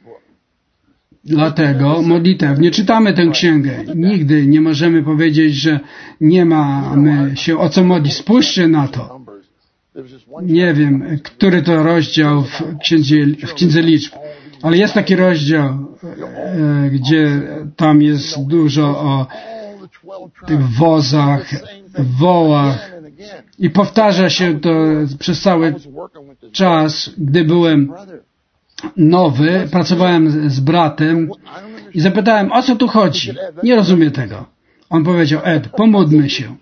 Dlatego modlitewnie czytamy tę księgę. Nigdy nie możemy powiedzieć, że nie mamy się o co modlić. Spójrzcie na to. Nie wiem, który to rozdział w księdze, w księdze liczb, ale jest taki rozdział, e, gdzie tam jest dużo o tych wozach, wołach i powtarza się to przez cały czas. Gdy byłem nowy, pracowałem z bratem i zapytałem, o co tu chodzi? Nie rozumiem tego. On powiedział, Ed, pomódlmy się.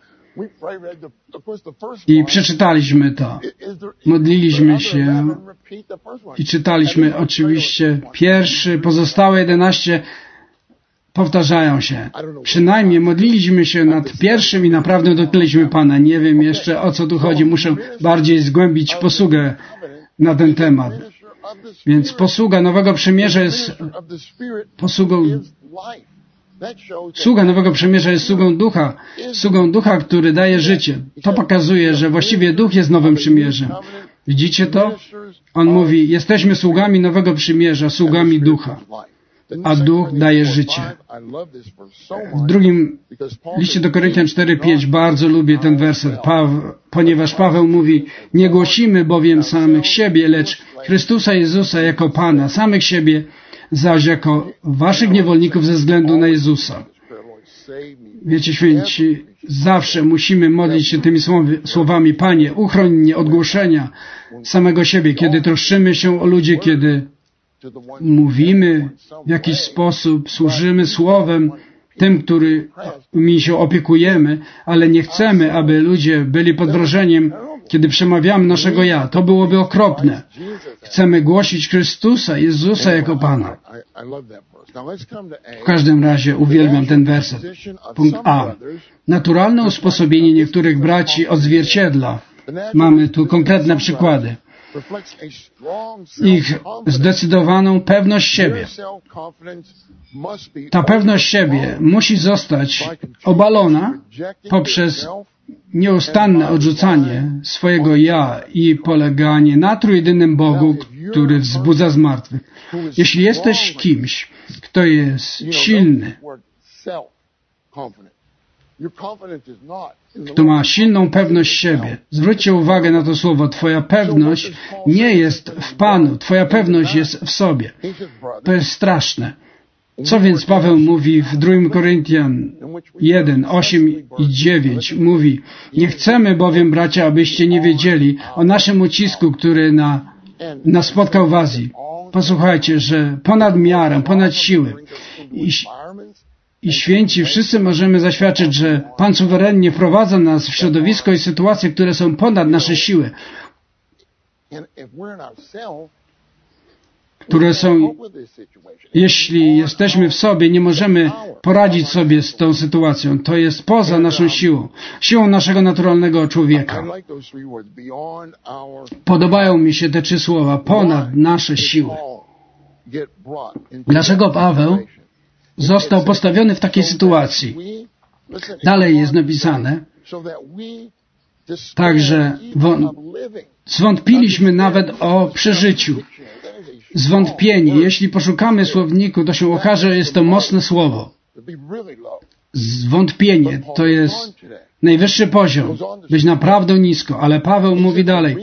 I przeczytaliśmy to. Modliliśmy się i czytaliśmy oczywiście pierwszy, pozostałe jedenaście powtarzają się. Przynajmniej modliliśmy się nad pierwszym i naprawdę dotknęliśmy Pana. Nie wiem jeszcze o co tu chodzi. Muszę bardziej zgłębić posługę na ten temat. Więc posługa Nowego Przymierza jest posługą Sługa Nowego Przymierza jest sługą Ducha, sługą Ducha, który daje życie. To pokazuje, że właściwie Duch jest Nowym Przymierzem. Widzicie to? On mówi, jesteśmy sługami Nowego Przymierza, sługami Ducha, a Duch daje życie. W drugim liście do Koryntian cztery pięć bardzo lubię ten werset, Paweł, ponieważ Paweł mówi, nie głosimy bowiem samych siebie, lecz Chrystusa Jezusa jako Pana, samych siebie, zaś jako waszych niewolników ze względu na Jezusa. Wiecie, święci, zawsze musimy modlić się tymi słowami, Panie, uchroń mnie od głoszenia samego siebie, kiedy troszczymy się o ludzi, kiedy mówimy w jakiś sposób, służymy słowem tym, którymi się opiekujemy, ale nie chcemy, aby ludzie byli pod wrażeniem, kiedy przemawiamy naszego ja. To byłoby okropne. Chcemy głosić Chrystusa, Jezusa jako Pana. W każdym razie uwielbiam ten werset. Punkt A. Naturalne usposobienie niektórych braci odzwierciedla. Mamy tu konkretne przykłady. Ich zdecydowaną pewność siebie. Ta pewność siebie musi zostać obalona poprzez nieustanne odrzucanie swojego ja i poleganie na trójjedynym Bogu, który wzbudza zmartwych. Jeśli jesteś kimś, kto jest silny, kto ma silną pewność siebie, zwróćcie uwagę na to słowo, twoja pewność nie jest w Panu, twoja pewność jest w sobie. To jest straszne. Co więc Paweł mówi w drugim Koryntian jeden, osiem i dziewięć? Mówi, nie chcemy bowiem, bracia, abyście nie wiedzieli o naszym ucisku, który na, nas spotkał w Azji. Posłuchajcie, że ponad miarę, ponad siły i, i święci wszyscy możemy zaświadczyć, że Pan suwerennie wprowadza nas w środowisko i sytuacje, które są ponad nasze siły, które są, jeśli jesteśmy w sobie, nie możemy poradzić sobie z tą sytuacją. To jest poza naszą siłą, siłą naszego naturalnego człowieka. Podobają mi się te trzy słowa, ponad nasze siły. Dlaczego Paweł został postawiony w takiej sytuacji? Dalej jest napisane, także zwątpiliśmy nawet o przeżyciu. Zwątpienie. Jeśli poszukamy słowniku, to się okaże, że jest to mocne słowo. Zwątpienie to jest najwyższy poziom. Być naprawdę nisko. Ale Paweł mówi dalej,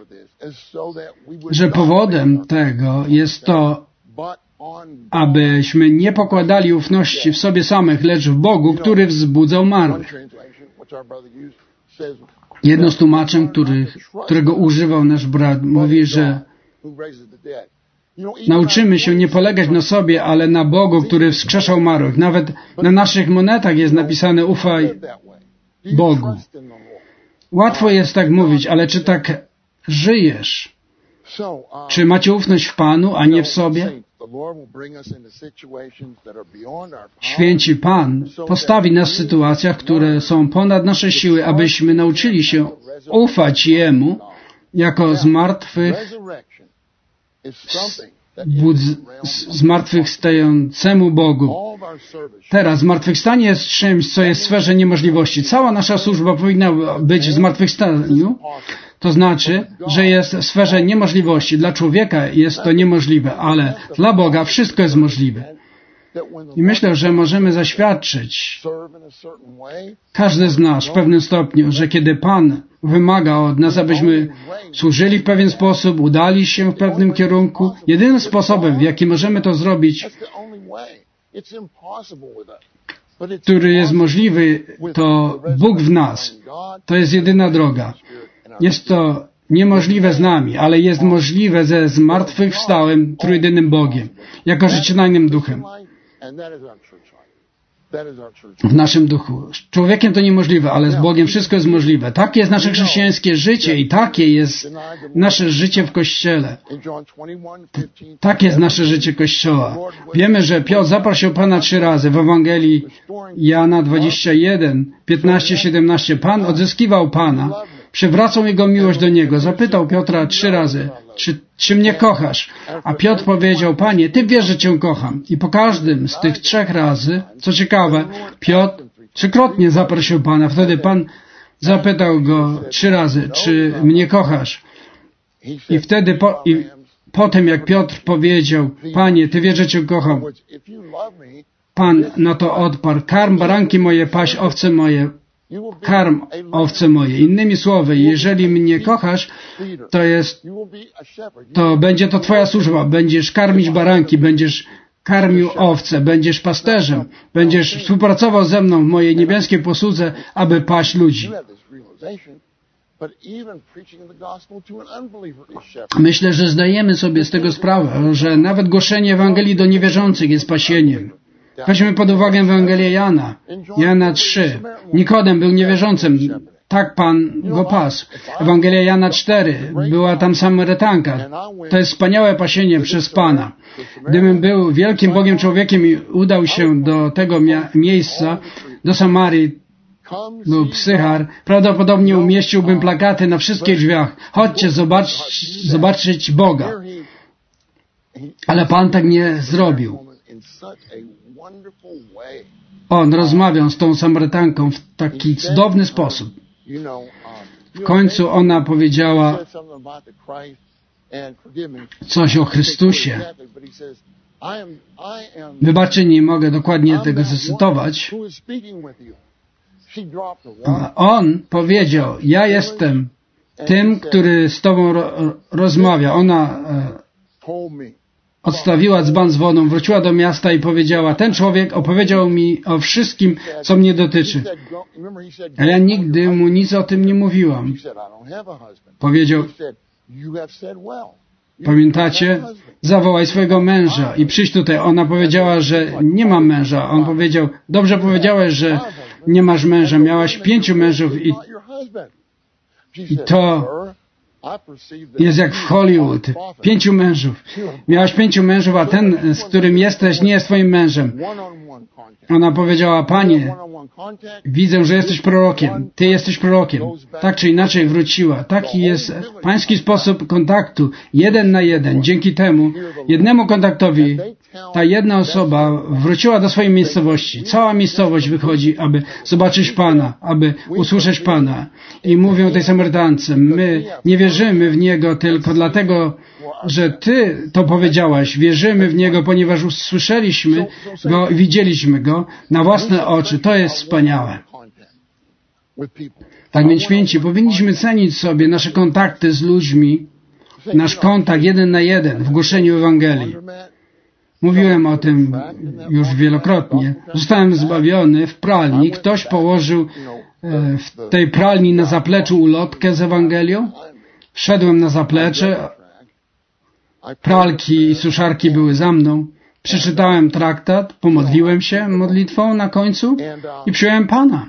że powodem tego jest to, abyśmy nie pokładali ufności w sobie samych, lecz w Bogu, który wzbudza umarłych. Jedno z tłumaczeń, których, którego używał nasz brat, mówi, że nauczymy się nie polegać na sobie, ale na Bogu, który wskrzeszał umarłych. Nawet na naszych monetach jest napisane ufaj Bogu. Łatwo jest tak mówić, ale czy tak żyjesz? Czy macie ufność w Panu, a nie w sobie? Święci Pan postawi nas w sytuacjach, które są ponad nasze siły, abyśmy nauczyli się ufać Jemu jako zmartwych, budz- zmartwychwstającemu Bogu. Teraz zmartwychwstanie jest czymś, co jest w sferze niemożliwości. Cała nasza służba powinna być w zmartwychwstaniu. To znaczy, że jest w sferze niemożliwości. Dla człowieka jest to niemożliwe, ale dla Boga wszystko jest możliwe. I myślę, że możemy zaświadczyć, każdy z nas w pewnym stopniu, że kiedy Pan wymaga od nas, abyśmy służyli w pewien sposób, udali się w pewnym kierunku, jedynym sposobem, w jaki możemy to zrobić, który jest możliwy, to Bóg w nas. To jest jedyna droga. Jest to niemożliwe z nami, ale jest możliwe ze zmartwychwstałym, trójjedynym Bogiem, jako życiodajnym duchem. W naszym duchu. Z człowiekiem to niemożliwe, ale z Bogiem wszystko jest możliwe. Takie jest nasze chrześcijańskie życie i takie jest nasze życie w Kościele. Takie jest nasze życie Kościoła. Wiemy, że Piotr zaprosił Pana trzy razy w Ewangelii Jana dwadzieścia jeden, piętnaście, siedemnaście. Pan odzyskiwał Pana, przywracał Jego miłość do Niego. Zapytał Piotra trzy razy, czy, czy mnie kochasz? A Piotr powiedział, Panie, Ty wiesz, że Cię kocham. I po każdym z tych trzech razy, co ciekawe, Piotr trzykrotnie zaprosił Pana. Wtedy Pan zapytał go trzy razy, czy mnie kochasz? I wtedy, po, i potem jak Piotr powiedział, Panie, Ty wiesz, że Cię kocham, Pan na to odparł, karm baranki moje, paś owce moje, karm owce moje. Innymi słowy, jeżeli mnie kochasz, to jest, to będzie to Twoja służba. Będziesz karmić baranki, będziesz karmił owce, będziesz pasterzem, będziesz współpracował ze mną w mojej niebieskiej posłudze, aby paść ludzi. Myślę, że zdajemy sobie z tego sprawę, że nawet głoszenie Ewangelii do niewierzących jest pasieniem. Weźmy pod uwagę Ewangelię Jana. Jana trzy. Nikodem był niewierzącym. Tak Pan go pasł. Ewangelia Jana cztery. Była tam Samarytanka. To jest wspaniałe pasienie przez Pana. Gdybym był wielkim Bogiem człowiekiem i udał się do tego mia- miejsca, do Samarii lub Sychar, prawdopodobnie umieściłbym plakaty na wszystkich drzwiach. Chodźcie zobacz, zobaczyć Boga. Ale Pan tak nie zrobił. On rozmawiał z tą Samarytanką w taki cudowny sposób. W końcu ona powiedziała coś o Chrystusie. Wybaczcie, nie mogę dokładnie tego zacytować. On powiedział, ja jestem tym, który z Tobą ro- rozmawia. Ona e, odstawiła dzban z wodą, wróciła do miasta i powiedziała, ten człowiek opowiedział mi o wszystkim, co mnie dotyczy. A ja nigdy mu nic o tym nie mówiłam. Powiedział, pamiętacie? Zawołaj swojego męża i przyjdź tutaj. Ona powiedziała, że nie ma męża. On powiedział, dobrze powiedziałeś, że nie masz męża. Miałaś pięciu mężów i, i to jest jak w Hollywood. Pięciu mężów. Miałaś pięciu mężów, a ten, z którym jesteś, nie jest twoim mężem. Ona powiedziała, Panie, widzę, że jesteś prorokiem. Ty jesteś prorokiem. Tak czy inaczej wróciła. Taki jest pański sposób kontaktu. Jeden na jeden. Dzięki temu, jednemu kontaktowi, ta jedna osoba wróciła do swojej miejscowości. Cała miejscowość wychodzi, aby zobaczyć Pana, aby usłyszeć Pana. I mówią tej Samarytance, my nie wierzymy w Niego tylko dlatego, że Ty to powiedziałaś. Wierzymy w Niego, ponieważ usłyszeliśmy Go i widzieliśmy Go na własne oczy. To jest wspaniałe. Tak więc, święci, powinniśmy cenić sobie nasze kontakty z ludźmi, nasz kontakt jeden na jeden w głoszeniu Ewangelii. Mówiłem o tym już wielokrotnie. Zostałem zbawiony w pralni. Ktoś położył w tej pralni na zapleczu ulotkę z Ewangelią. Wszedłem na zaplecze. Pralki i suszarki były za mną. Przeczytałem traktat, pomodliłem się modlitwą na końcu i przyjąłem Pana.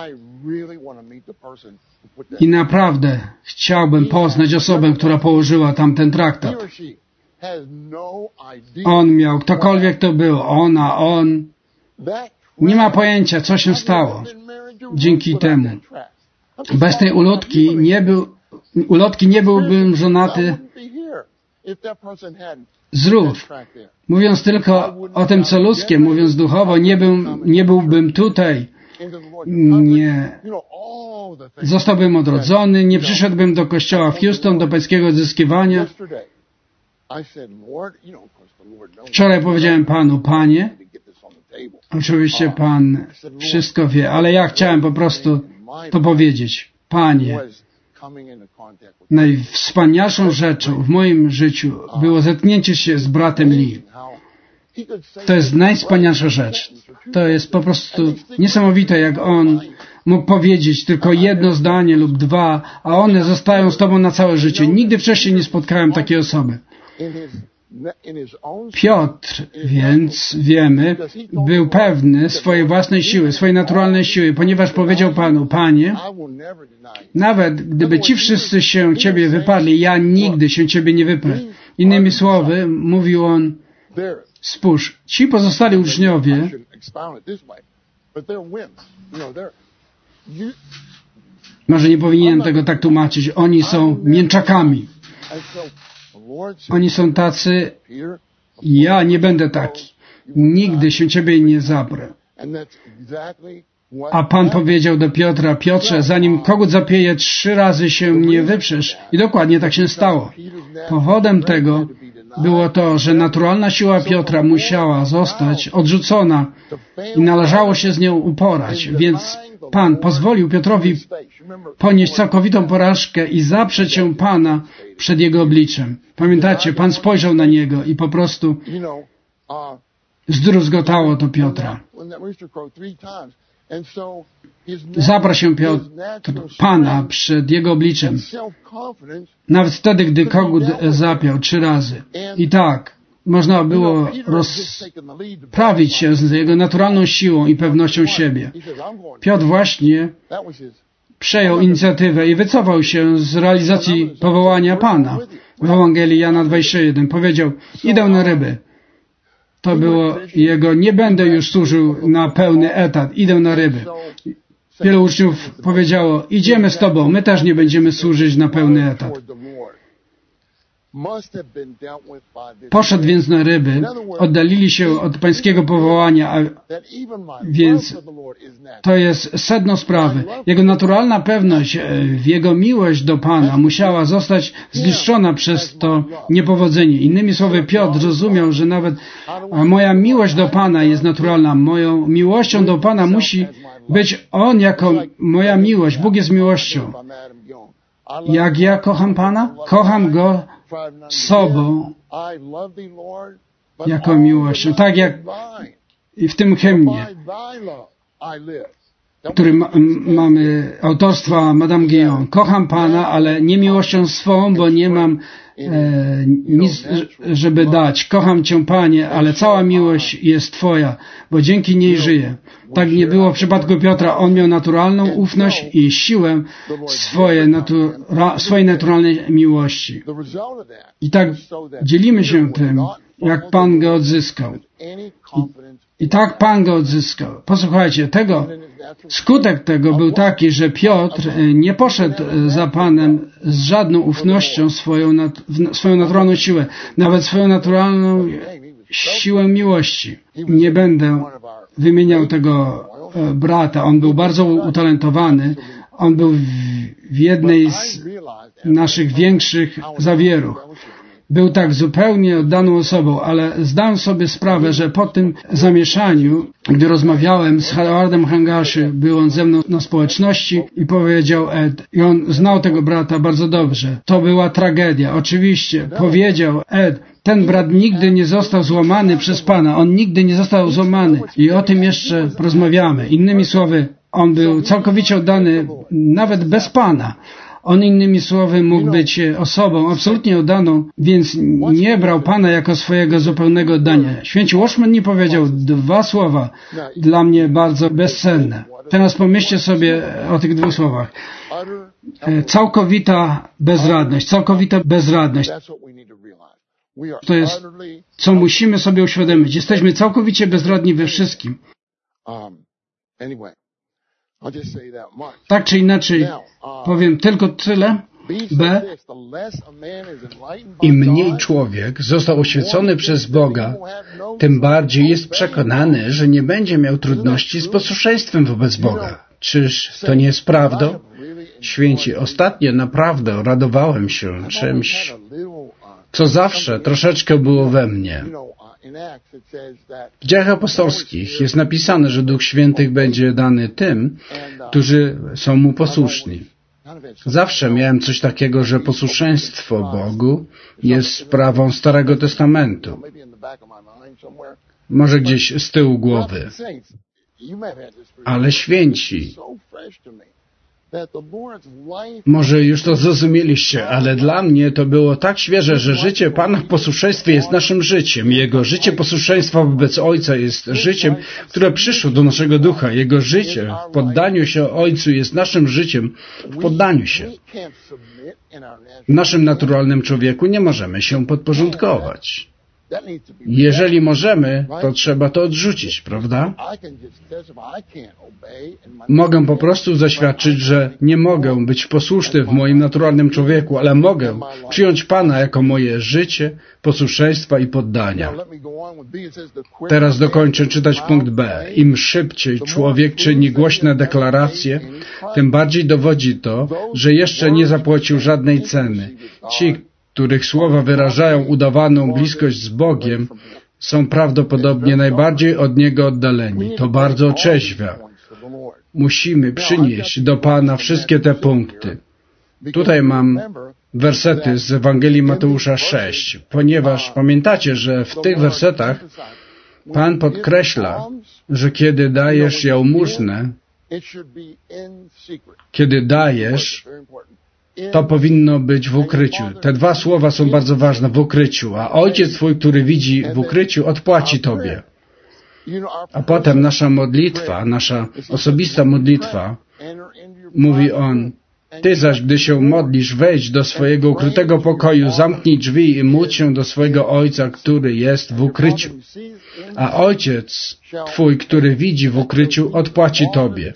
I naprawdę chciałbym poznać osobę, która położyła tamten traktat. On miał, ktokolwiek to był, ona, on, nie ma pojęcia, co się stało dzięki temu. Bez tej ulotki nie, był, ulotki, nie byłbym żonaty. Zrób. Mówiąc tylko o tym, co ludzkie, mówiąc duchowo, nie, bym, nie byłbym tutaj. Nie zostałbym odrodzony, nie przyszedłbym do kościoła w Houston, do pańskiego odzyskiwania. Wczoraj powiedziałem Panu, Panie, oczywiście Pan wszystko wie, ale ja chciałem po prostu to powiedzieć. Panie, najwspanialszą rzeczą w moim życiu było zetknięcie się z bratem Lee. To jest najwspanialsza rzecz. To jest po prostu niesamowite, jak on mógł powiedzieć tylko jedno zdanie lub dwa, a one zostają z Tobą na całe życie. Nigdy wcześniej nie spotkałem takiej osoby. Piotr, więc wiemy, był pewny swojej własnej siły, swojej naturalnej siły, ponieważ powiedział Panu, Panie, nawet gdyby ci wszyscy się Ciebie wyparli, ja nigdy się Ciebie nie wyprę. Innymi słowy, mówił on, spójrz, ci pozostali uczniowie może nie powinienem tego tak tłumaczyć, oni są mięczakami. Oni są tacy, ja nie będę taki. Nigdy się Ciebie nie zaprę. A Pan powiedział do Piotra, Piotrze, zanim kogut zapieje, trzy razy się mnie wyprzesz. I dokładnie tak się stało. Powodem tego było to, że naturalna siła Piotra musiała zostać odrzucona i należało się z nią uporać. Więc Pan pozwolił Piotrowi ponieść całkowitą porażkę i zaprzeć się Pana przed jego obliczem. Pamiętacie, Pan spojrzał na niego i po prostu zdruzgotało to Piotra. Zaprał się Piotr Pana przed jego obliczem. Nawet wtedy, gdy kogut zapiał trzy razy. I tak, można było rozprawić się z jego naturalną siłą i pewnością siebie. Piotr właśnie przejął inicjatywę i wycofał się z realizacji powołania Pana. W Ewangelii Jana dwadzieścia jeden powiedział, idę na ryby. To było jego, nie będę już służył na pełny etat, idę na ryby. Wielu uczniów powiedziało, idziemy z Tobą, my też nie będziemy służyć na pełny etat. Poszedł więc na ryby, oddalili się od pańskiego powołania, a więc to jest sedno sprawy. Jego naturalna pewność w Jego miłość do Pana musiała zostać zniszczona przez to niepowodzenie. Innymi słowy, Piotr zrozumiał, że nawet moja miłość do Pana jest naturalna. Moją miłością do Pana musi być On jako moja miłość. Bóg jest miłością. Jak ja kocham Pana? Kocham Go sobą jako miłością. Tak jak i w tym hymnie, który ma, mamy autorstwa Madame Guillaume. Kocham Pana, ale nie miłością swą, bo nie mam e, nic, żeby dać. Kocham Cię, Panie, ale cała miłość jest Twoja, bo dzięki niej żyję. Tak nie było w przypadku Piotra. On miał naturalną ufność i siłę swoje natura, swojej naturalnej miłości. I tak dzielimy się tym, jak Pan go odzyskał. I, i tak Pan go odzyskał. Posłuchajcie, tego, skutek tego był taki, że Piotr nie poszedł za Panem z żadną ufnością swoją, swoją naturalną siłę, nawet swoją naturalną siłę miłości. Nie będę wymieniał tego brata. On był bardzo utalentowany. On był w jednej z naszych większych zawieruch. Był tak zupełnie oddaną osobą, ale zdałem sobie sprawę, że po tym zamieszaniu, gdy rozmawiałem z Howardem Hangaszy, był on ze mną na społeczności i powiedział Ed, i on znał tego brata bardzo dobrze. To była tragedia. Oczywiście, powiedział Ed, ten brat nigdy nie został złamany przez Pana. On nigdy nie został złamany. I o tym jeszcze porozmawiamy. Innymi słowy, on był całkowicie oddany nawet bez Pana. On innymi słowy mógł być osobą absolutnie oddaną, więc nie brał Pana jako swojego zupełnego oddania. Święci Watchman nie powiedział dwa słowa dla mnie bardzo bezcenne. Teraz pomyślcie sobie o tych dwóch słowach. Całkowita bezradność, całkowita bezradność. To jest, co musimy sobie uświadomić. Jesteśmy całkowicie bezradni we wszystkim. Tak czy inaczej, powiem tylko tyle. B. Im mniej człowiek został oświecony przez Boga, tym bardziej jest przekonany, że nie będzie miał trudności z posłuszeństwem wobec Boga. Czyż to nie jest prawdą? Święci, ostatnio naprawdę radowałem się czymś, co zawsze troszeczkę było we mnie. W Dziejach Apostolskich jest napisane, że Duch Święty będzie dany tym, którzy są Mu posłuszni. Zawsze miałem coś takiego, że posłuszeństwo Bogu jest sprawą Starego Testamentu. Może gdzieś z tyłu głowy. Ale święci, może już to zrozumieliście, ale dla mnie to było tak świeże, że życie Pana w posłuszeństwie jest naszym życiem. Jego życie posłuszeństwa wobec Ojca jest życiem, które przyszło do naszego ducha. Jego życie w poddaniu się Ojcu jest naszym życiem w poddaniu się. W naszym naturalnym człowieku nie możemy się podporządkować. Jeżeli możemy, to trzeba to odrzucić, prawda? Mogę po prostu zaświadczyć, że nie mogę być posłuszny w moim naturalnym człowieku, ale mogę przyjąć Pana jako moje życie, posłuszeństwa i poddania. Teraz dokończę czytać punkt B. Im szybciej człowiek czyni głośne deklaracje, tym bardziej dowodzi to, że jeszcze nie zapłacił żadnej ceny. Ci, których słowa wyrażają udawaną bliskość z Bogiem, są prawdopodobnie najbardziej od Niego oddaleni. To bardzo otrzeźwia. Musimy przynieść do Pana wszystkie te punkty. Tutaj mam wersety z Ewangelii Mateusza sześć, ponieważ pamiętacie, że w tych wersetach Pan podkreśla, że kiedy dajesz jałmużnę, kiedy dajesz, to powinno być w ukryciu. Te dwa słowa są bardzo ważne, w ukryciu. A Ojciec Twój, który widzi w ukryciu, odpłaci Tobie. A potem nasza modlitwa, nasza osobista modlitwa, mówi On, Ty zaś, gdy się modlisz, wejdź do swojego ukrytego pokoju, zamknij drzwi i módl się do swojego Ojca, który jest w ukryciu. A Ojciec Twój, który widzi w ukryciu, odpłaci Tobie.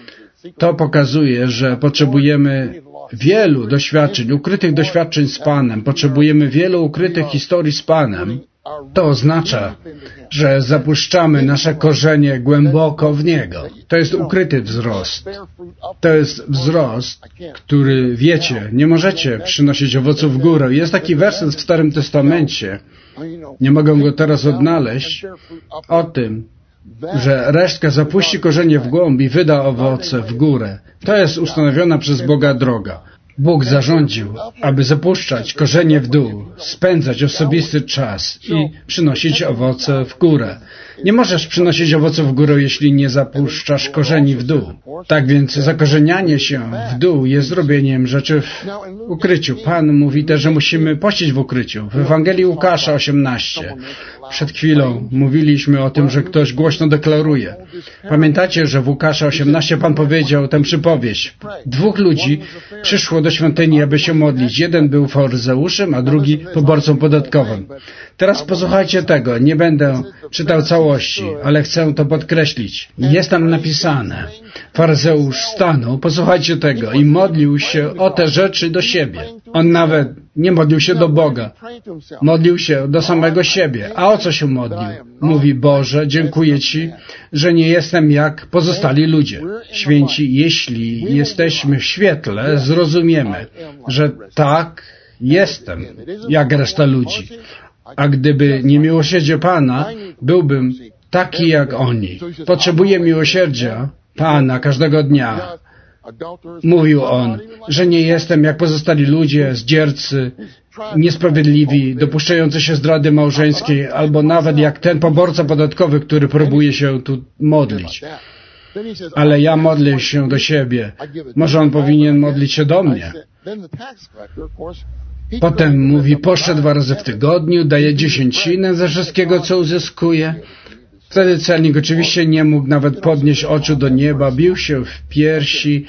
To pokazuje, że potrzebujemy wielu doświadczeń, ukrytych doświadczeń z Panem. Potrzebujemy wielu ukrytych historii z Panem. To oznacza, że zapuszczamy nasze korzenie głęboko w Niego. To jest ukryty wzrost. To jest wzrost, który, wiecie, nie możecie przynosić owoców w górę. Jest taki werset w Starym Testamencie, nie mogę go teraz odnaleźć, o tym, że resztka zapuści korzenie w głąb i wyda owoce w górę. To jest ustanowiona przez Boga droga. Bóg zarządził, aby zapuszczać korzenie w dół, spędzać osobisty czas i przynosić owoce w górę. Nie możesz przynosić owoców w górę, jeśli nie zapuszczasz korzeni w dół. Tak więc zakorzenianie się w dół jest zrobieniem rzeczy w ukryciu. Pan mówi też, że musimy pościć w ukryciu. W Ewangelii Łukasza osiemnaście. Przed chwilą mówiliśmy o tym, że ktoś głośno deklaruje. Pamiętacie, że w Łukasza osiemnaście Pan powiedział tę przypowieść. Dwóch ludzi przyszło do świątyni, aby się modlić. Jeden był faryzeuszem, a drugi poborcą podatkowym. Teraz posłuchajcie tego. Nie będę czytał całości, ale chcę to podkreślić. Jest tam napisane. Faryzeusz stanął, posłuchajcie tego, i modlił się o te rzeczy do siebie. On nawet nie modlił się do Boga. Modlił się do samego siebie. A o co się modlił? Mówi, Boże, dziękuję Ci, że nie jestem jak pozostali ludzie. Święci, jeśli jesteśmy w świetle, zrozumiemy, że tak, jestem jak reszta ludzi. A gdyby nie miłosierdzie Pana, byłbym taki jak oni. Potrzebuję miłosierdzia Pana każdego dnia. Mówił on, że nie jestem jak pozostali ludzie, zdziercy, niesprawiedliwi, dopuszczający się zdrady małżeńskiej, albo nawet jak ten poborca podatkowy, który próbuje się tu modlić. Ale ja modlę się do siebie. Może on powinien modlić się do mnie. Potem mówi, poszczę dwa razy w tygodniu, daje dziesięcinę ze wszystkiego, co uzyskuje. Wtedy celnik oczywiście nie mógł nawet podnieść oczu do nieba, bił się w piersi,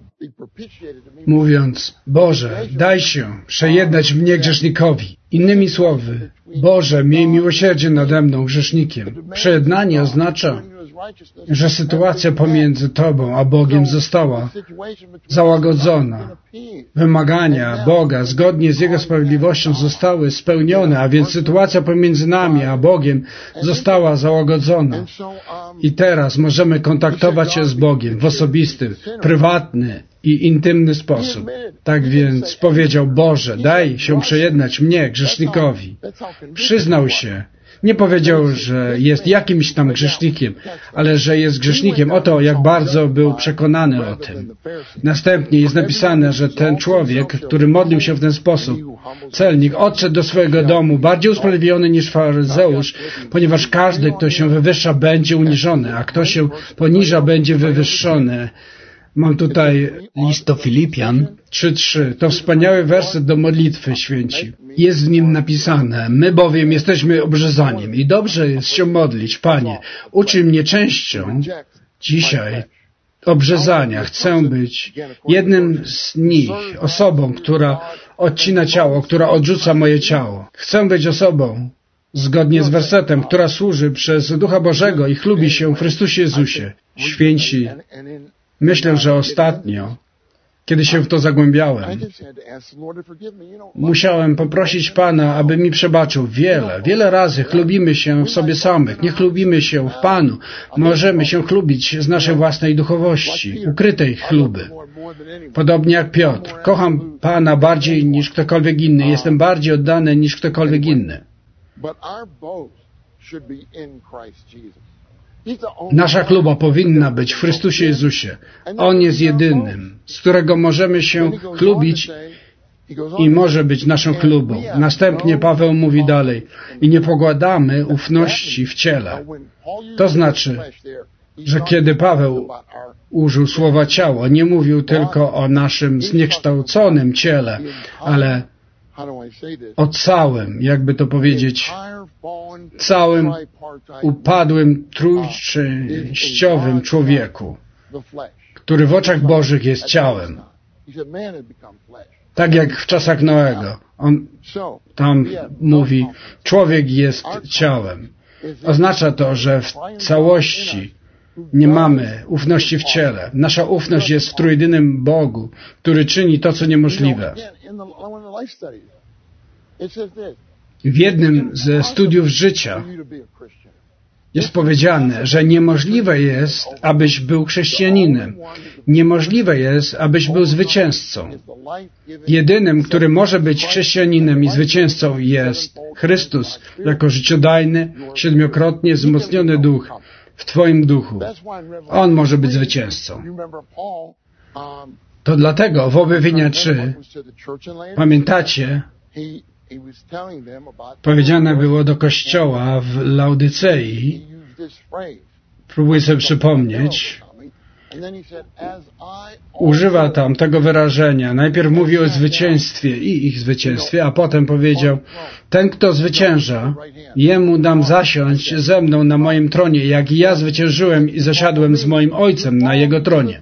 mówiąc, Boże, daj się przejednać mnie grzesznikowi. Innymi słowy, Boże, miej miłosierdzie nade mną, grzesznikiem. Przejednanie oznacza że sytuacja pomiędzy Tobą a Bogiem została załagodzona. Wymagania Boga zgodnie z Jego sprawiedliwością zostały spełnione, a więc sytuacja pomiędzy nami a Bogiem została załagodzona. I teraz możemy kontaktować się z Bogiem w osobisty, prywatny i intymny sposób. Tak więc powiedział: Boże, daj się przejednać mnie, grzesznikowi. Przyznał się. Nie powiedział, że jest jakimś tam grzesznikiem, ale że jest grzesznikiem. Oto jak bardzo był przekonany o tym. Następnie jest napisane, że ten człowiek, który modlił się w ten sposób, celnik, odszedł do swojego domu bardziej usprawiedliwiony niż faryzeusz, ponieważ każdy, kto się wywyższa, będzie uniżony, a kto się poniża, będzie wywyższony. Mam tutaj list do Filipian trzy trzy. To wspaniały werset do modlitwy, święci. Jest w nim napisane: my bowiem jesteśmy obrzezaniem i dobrze jest się modlić. Panie, uczyń mnie częścią dzisiaj obrzezania. Chcę być jednym z nich, osobą, która odcina ciało, która odrzuca moje ciało. Chcę być osobą, zgodnie z wersetem, która służy przez Ducha Bożego i chlubi się w Chrystusie Jezusie. Święci, myślę, że ostatnio, kiedy się w to zagłębiałem, musiałem poprosić Pana, aby mi przebaczył. Wiele, wiele razy chlubimy się w sobie samych, nie chlubimy się w Panu. Możemy się chlubić z naszej własnej duchowości, ukrytej chluby. Podobnie jak Piotr. Kocham Pana bardziej niż ktokolwiek inny. Jestem bardziej oddany niż ktokolwiek inny. Nasza chluba powinna być w Chrystusie Jezusie. On jest jedynym, z którego możemy się chlubić i może być naszą chlubą. Następnie Paweł mówi dalej: i nie pokładamy ufności w ciele. To znaczy, że kiedy Paweł użył słowa ciało, nie mówił tylko o naszym zniekształconym ciele, ale o całym, jakby to powiedzieć, całym upadłym, trójczęściowym człowieku, który w oczach Bożych jest ciałem. Tak jak w czasach Noego. On tam mówi, człowiek jest ciałem. Oznacza to, że w całości nie mamy ufności w ciele. Nasza ufność jest w trójjedynym Bogu, który czyni to, co niemożliwe. W jednym ze studiów życia jest powiedziane, że niemożliwe jest, abyś był chrześcijaninem. Niemożliwe jest, abyś był zwycięzcą. Jedynym, który może być chrześcijaninem i zwycięzcą, jest Chrystus, jako życiodajny, siedmiokrotnie wzmocniony duch w Twoim duchu. On może być zwycięzcą. To dlatego w Objawieniu trzy, pamiętacie, powiedziane było do kościoła w Laodycei, próbuję sobie przypomnieć, używa tam tego wyrażenia. Najpierw mówi o zwycięstwie i ich zwycięstwie, a potem powiedział: ten, kto zwycięża, jemu dam zasiąść ze mną na moim tronie, jak i ja zwyciężyłem i zasiadłem z moim Ojcem na Jego tronie.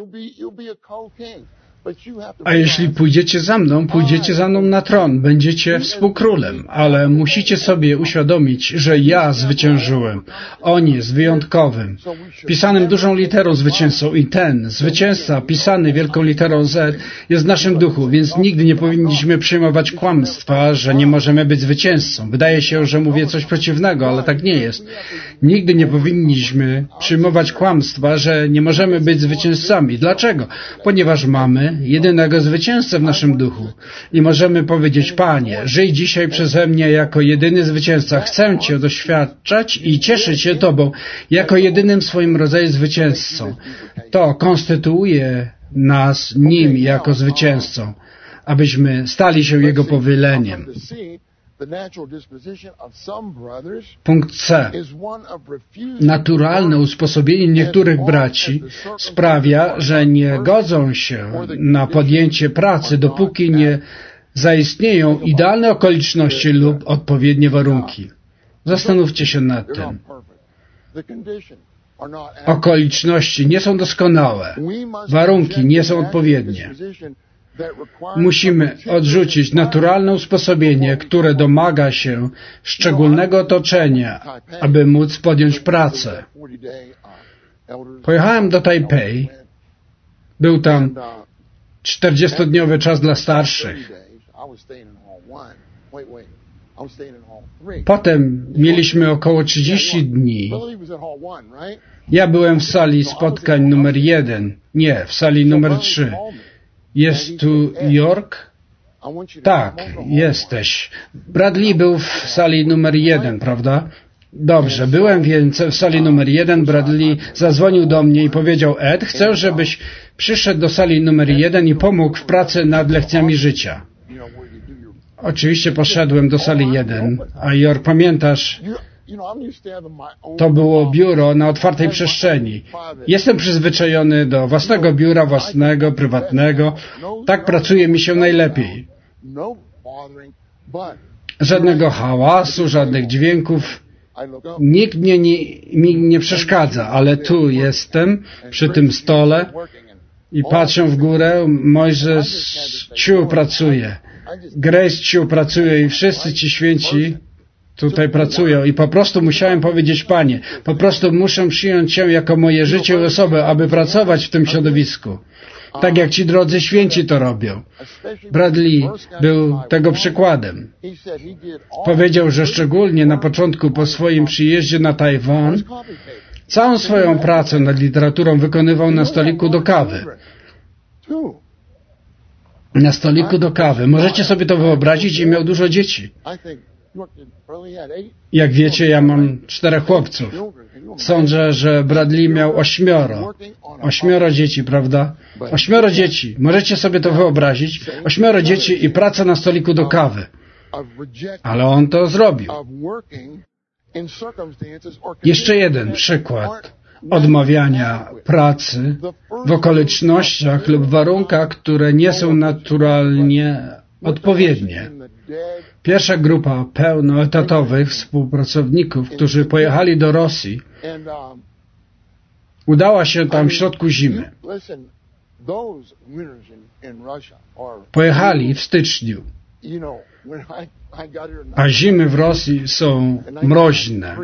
A jeśli pójdziecie za mną, pójdziecie za mną na tron, będziecie współkrólem, ale musicie sobie uświadomić, że ja zwyciężyłem. On jest wyjątkowym, pisanym dużą literą zwycięzcą i ten zwycięzca, pisany wielką literą Z, jest w naszym duchu, więc nigdy nie powinniśmy przyjmować kłamstwa, że nie możemy być zwycięzcą. Wydaje się, że mówię coś przeciwnego, ale tak nie jest. Nigdy nie powinniśmy przyjmować kłamstwa, że nie możemy być zwycięzcami. Dlaczego? Ponieważ mamy jedynego zwycięzcę w naszym duchu. I możemy powiedzieć: Panie, żyj dzisiaj przeze mnie jako jedyny zwycięzca. Chcę Cię doświadczać i cieszyć się Tobą jako jedynym w swoim rodzaju zwycięzcą. To konstytuuje nas Nim jako zwycięzcą, abyśmy stali się Jego powieleniem. Punkt C. Naturalne usposobienie niektórych braci sprawia, że nie godzą się na podjęcie pracy, dopóki nie zaistnieją idealne okoliczności lub odpowiednie warunki. Zastanówcie się nad tym. Okoliczności nie są doskonałe, warunki nie są odpowiednie. Musimy odrzucić naturalne usposobienie, które domaga się szczególnego otoczenia, aby móc podjąć pracę. Pojechałem do Tajpej. Był tam czterdziestodniowy czas dla starszych. Potem mieliśmy około trzydzieści dni. Ja byłem w sali spotkań numer jeden. Nie, w sali numer trzy. Jest tu York? Tak, jesteś. Bradley był w sali numer jeden, prawda? Dobrze, byłem więc w sali numer jeden. Bradley zadzwonił do mnie i powiedział: Ed, chcę, żebyś przyszedł do sali numer jeden i pomógł w pracy nad lekcjami życia. Oczywiście poszedłem do sali jeden. A York, pamiętasz, to było biuro na otwartej przestrzeni. Jestem przyzwyczajony do własnego biura, własnego, prywatnego. Tak pracuje mi się najlepiej. Żadnego hałasu, żadnych dźwięków. Nikt mnie nie, mi nie przeszkadza, ale tu jestem, przy tym stole i patrzę w górę. Mojżesz Ciu pracuje. Grace Ciu pracuje i wszyscy ci święci tutaj pracują. I po prostu musiałem powiedzieć: Panie, po prostu muszę przyjąć Cię jako moje życie i osobę, aby pracować w tym środowisku. Tak jak ci drodzy święci to robią. Bradley był tego przykładem. Powiedział, że szczególnie na początku po swoim przyjeździe na Tajwan całą swoją pracę nad literaturą wykonywał na stoliku do kawy. Na stoliku do kawy. Możecie sobie to wyobrazić, i miał dużo dzieci. Jak wiecie, ja mam czterech chłopców. Sądzę, że Bradley miał ośmioro. Ośmioro dzieci, prawda? Ośmioro dzieci. Możecie sobie to wyobrazić? Ośmioro dzieci i praca na stoliku do kawy. Ale on to zrobił. Jeszcze jeden przykład odmawiania pracy w okolicznościach lub warunkach, które nie są naturalnie odpowiednie. Pierwsza grupa pełnoetatowych współpracowników, którzy pojechali do Rosji, udała się tam w środku zimy. Pojechali w styczniu, a zimy w Rosji są mroźne.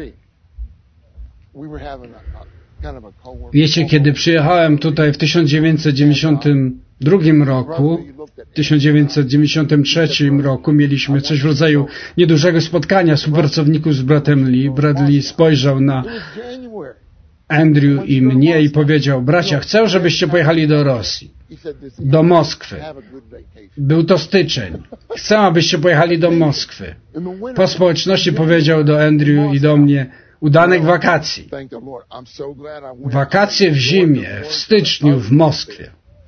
Wiecie, kiedy przyjechałem tutaj w tysiąc dziewięćset dziewięćdziesiątym drugim roku, w tysiąc dziewięćset dziewięćdziesiątym trzecim roku mieliśmy coś w rodzaju niedużego spotkania współpracowników z bratem Lee. Bradley spojrzał na Andrew i mnie i powiedział: bracia, chcę, żebyście pojechali do Rosji, do Moskwy. Był to styczeń. Chcę, abyście pojechali do Moskwy. Po społeczności powiedział do Andrew i do mnie: udanych wakacji. Wakacje w zimie, w styczniu w Moskwie.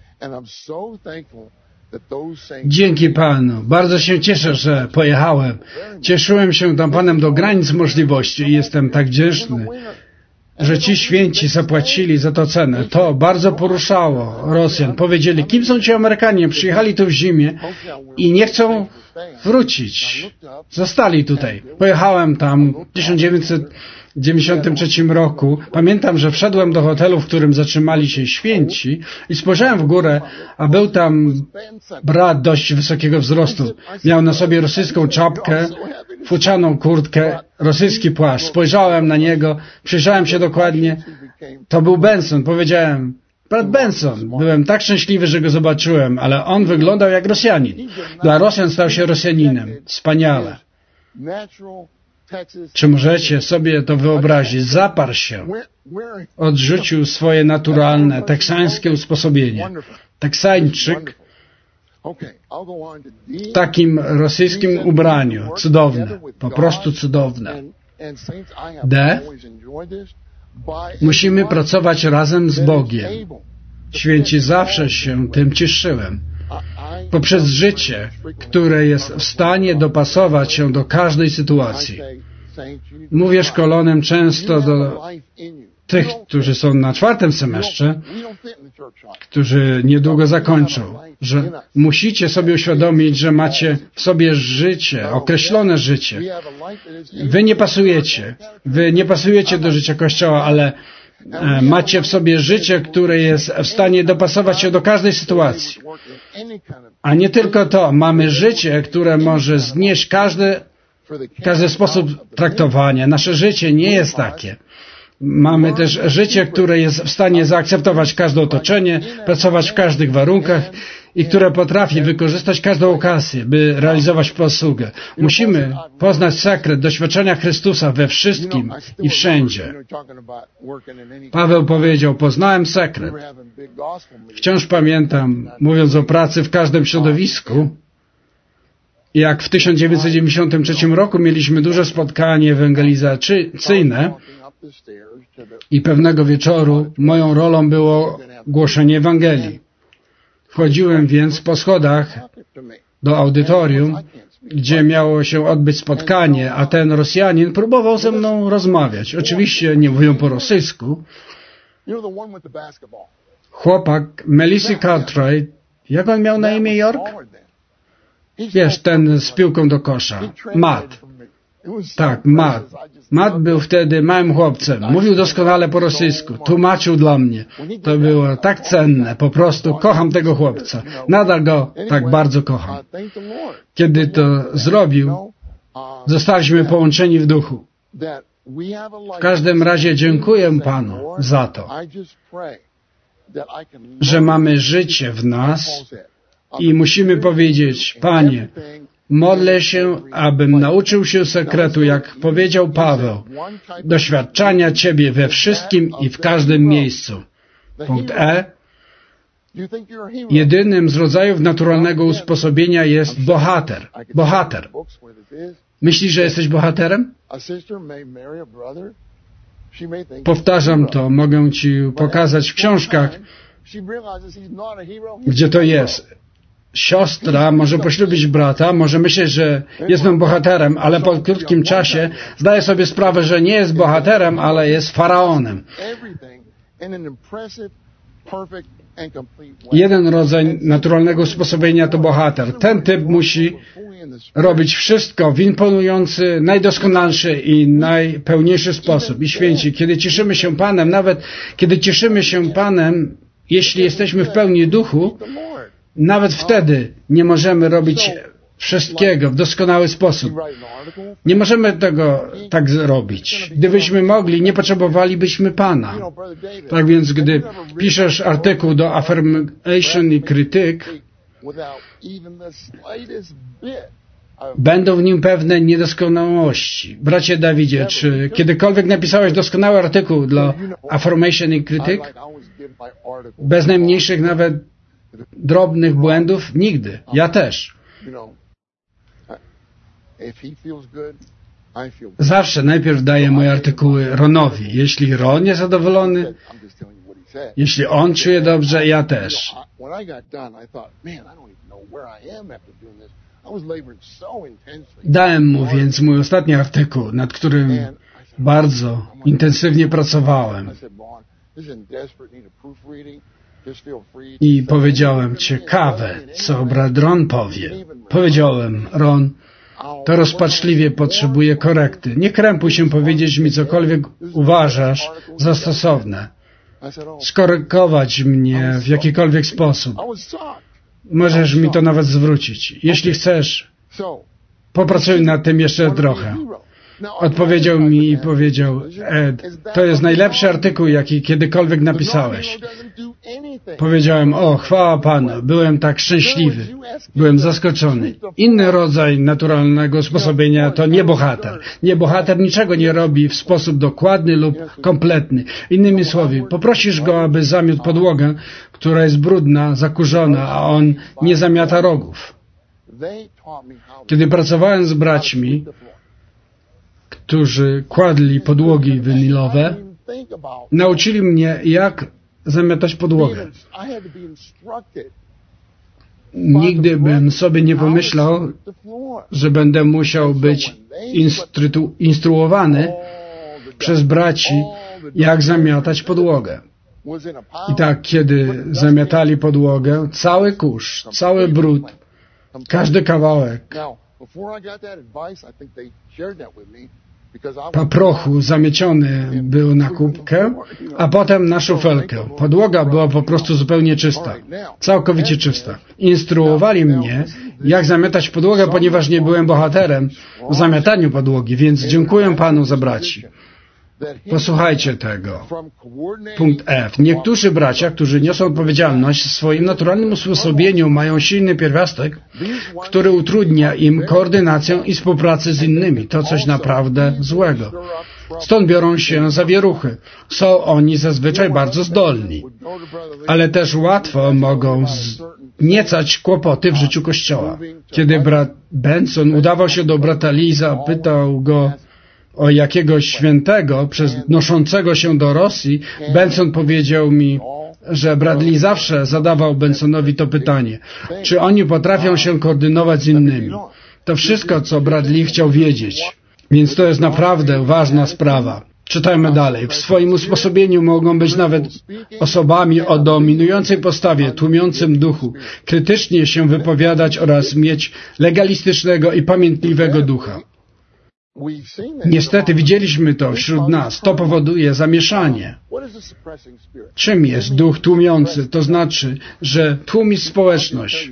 Dzięki Panu. Bardzo się cieszę, że pojechałem. Cieszyłem się tam Panem do granic możliwości i jestem tak wdzięczny, że ci święci zapłacili za to cenę. To bardzo poruszało Rosjan. Powiedzieli: kim są ci Amerykanie? Przyjechali tu w zimie i nie chcą wrócić. Zostali tutaj. Pojechałem tam w tysiąc dziewięćset dziewięćdziesiątym trzecim roku. Pamiętam, że wszedłem do hotelu, w którym zatrzymali się święci i spojrzałem w górę, a był tam brat dość wysokiego wzrostu. Miał na sobie rosyjską czapkę, futrzaną kurtkę, rosyjski płaszcz. Spojrzałem na niego, przyjrzałem się dokładnie. To był Benson. Powiedziałem: brat Benson. Byłem tak szczęśliwy, że go zobaczyłem, ale on wyglądał jak Rosjanin. Dla Rosjan stał się Rosjaninem. Wspaniale. Czy możecie sobie to wyobrazić? Zaparł się. Odrzucił swoje naturalne, teksańskie usposobienie. Teksańczyk w takim rosyjskim ubraniu. Cudowne. Po prostu cudowne. D. Musimy pracować razem z Bogiem. Święci, zawsze się tym cieszyłem. Poprzez życie, które jest w stanie dopasować się do każdej sytuacji. Mówię szkolonym często do tych, którzy są na czwartym semestrze, którzy niedługo zakończą, że musicie sobie uświadomić, że macie w sobie życie, określone życie. Wy nie pasujecie. Wy nie pasujecie do życia Kościoła, ale macie w sobie życie, które jest w stanie dopasować się do każdej sytuacji. A nie tylko to, mamy życie, które może znieść każdy, każdy sposób traktowania. Nasze życie nie jest takie. Mamy też życie, które jest w stanie zaakceptować każde otoczenie, pracować w każdych warunkach i które potrafi wykorzystać każdą okazję, by realizować posługę. Musimy poznać sekret doświadczenia Chrystusa we wszystkim i wszędzie. Paweł powiedział, poznałem sekret. Wciąż pamiętam, mówiąc o pracy w każdym środowisku, jak w tysiąc dziewięćset dziewięćdziesiątym trzecim roku mieliśmy duże spotkanie ewangelizacyjne i pewnego wieczoru moją rolą było głoszenie Ewangelii. Wchodziłem więc po schodach do audytorium, gdzie miało się odbyć spotkanie, a ten Rosjanin próbował ze mną rozmawiać. Oczywiście nie mówią po rosyjsku. Chłopak Melissy Cartwright, jak on miał na imię, York? Wiesz, ten z piłką do kosza. Matt. Tak, Matt. Matt był wtedy małym chłopcem. Mówił doskonale po rosyjsku. Tłumaczył dla mnie. To było tak cenne. Po prostu kocham tego chłopca. Nadal go tak bardzo kocham. Kiedy to zrobił, zostaliśmy połączeni w duchu. W każdym razie dziękuję Panu za to, że mamy życie w nas i musimy powiedzieć, Panie, modlę się, abym nauczył się sekretu, jak powiedział Paweł, doświadczania Ciebie we wszystkim i w każdym miejscu. Punkt E. Jedynym z rodzajów naturalnego usposobienia jest bohater. Bohater. Myślisz, że jesteś bohaterem? Powtarzam to, mogę Ci pokazać w książkach, gdzie to jest. Siostra może poślubić brata, może myśleć, że jest on bohaterem, ale po krótkim czasie zdaje sobie sprawę, że nie jest bohaterem, ale jest faraonem. Jeden rodzaj naturalnego usposobienia to bohater. Ten typ musi robić wszystko w imponujący, najdoskonalszy i najpełniejszy sposób. I święci, kiedy cieszymy się Panem, nawet kiedy cieszymy się Panem, jeśli jesteśmy w pełni duchu, nawet wtedy nie możemy robić wszystkiego w doskonały sposób. Nie możemy tego tak zrobić. Gdybyśmy mogli, nie potrzebowalibyśmy Pana. Tak więc, gdy piszesz artykuł do Affirmation i Critic, będą w nim pewne niedoskonałości. Bracie Dawidzie, czy kiedykolwiek napisałeś doskonały artykuł dla Affirmation i Critic? Bez najmniejszych nawet drobnych błędów? Nigdy. Ja też. Zawsze najpierw daję moje artykuły Ronowi. Jeśli Ron jest zadowolony, jeśli on czuje dobrze, ja też. Dałem mu więc mój ostatni artykuł, nad którym bardzo intensywnie pracowałem. I powiedziałem, ciekawe, co brat Ron powie. Powiedziałem, Ron, to rozpaczliwie potrzebuje korekty. Nie krępuj się powiedzieć mi cokolwiek uważasz za stosowne. Skorygować mnie w jakikolwiek sposób. Możesz mi to nawet zwrócić. Jeśli chcesz, popracuj nad tym jeszcze trochę. Odpowiedział mi i powiedział, Ed, to jest najlepszy artykuł, jaki kiedykolwiek napisałeś. Powiedziałem, o, chwała Panu, byłem tak szczęśliwy, byłem zaskoczony. Inny rodzaj naturalnego usposobienia to niebohater. Niebohater niczego nie robi w sposób dokładny lub kompletny. Innymi słowy, poprosisz go, aby zamiótł podłogę, która jest brudna, zakurzona, a on nie zamiata rogów. Kiedy pracowałem z braćmi, którzy kładli podłogi winylowe, nauczyli mnie, jak zamiatać podłogę. Nigdy bym sobie nie pomyślał, że będę musiał być instru instruowany przez braci, jak zamiatać podłogę. I tak, kiedy zamiatali podłogę, cały kurz, cały brud, każdy kawałek. po prochu zamieciony był na kubkę, a potem na szufelkę. Podłoga była po prostu zupełnie czysta. Całkowicie czysta. Instruowali mnie, jak zamiatać podłogę, ponieważ nie byłem bohaterem w zamiataniu podłogi, więc dziękuję Panu za braci. Posłuchajcie tego. Punkt F. Niektórzy bracia, którzy niosą odpowiedzialność w swoim naturalnym usposobieniu, mają silny pierwiastek, który utrudnia im koordynację i współpracę z innymi. To coś naprawdę złego. Stąd biorą się zawieruchy. Są oni zazwyczaj bardzo zdolni, ale też łatwo mogą wzniecać kłopoty w życiu Kościoła. Kiedy brat Benson udawał się do brata Lee, zapytał go o jakiegoś świętego noszącego się do Rosji, Benson powiedział mi, że brat Lee zawsze zadawał Bensonowi to pytanie, czy oni potrafią się koordynować z innymi. To wszystko, co brat Lee chciał wiedzieć. Więc to jest naprawdę ważna sprawa. Czytajmy dalej. W swoim usposobieniu mogą być nawet osobami o dominującej postawie, tłumiącym duchu, krytycznie się wypowiadać oraz mieć legalistycznego i pamiętliwego ducha. Niestety widzieliśmy to wśród nas. To powoduje zamieszanie. Czym jest duch tłumiący? To znaczy, że tłumi społeczność.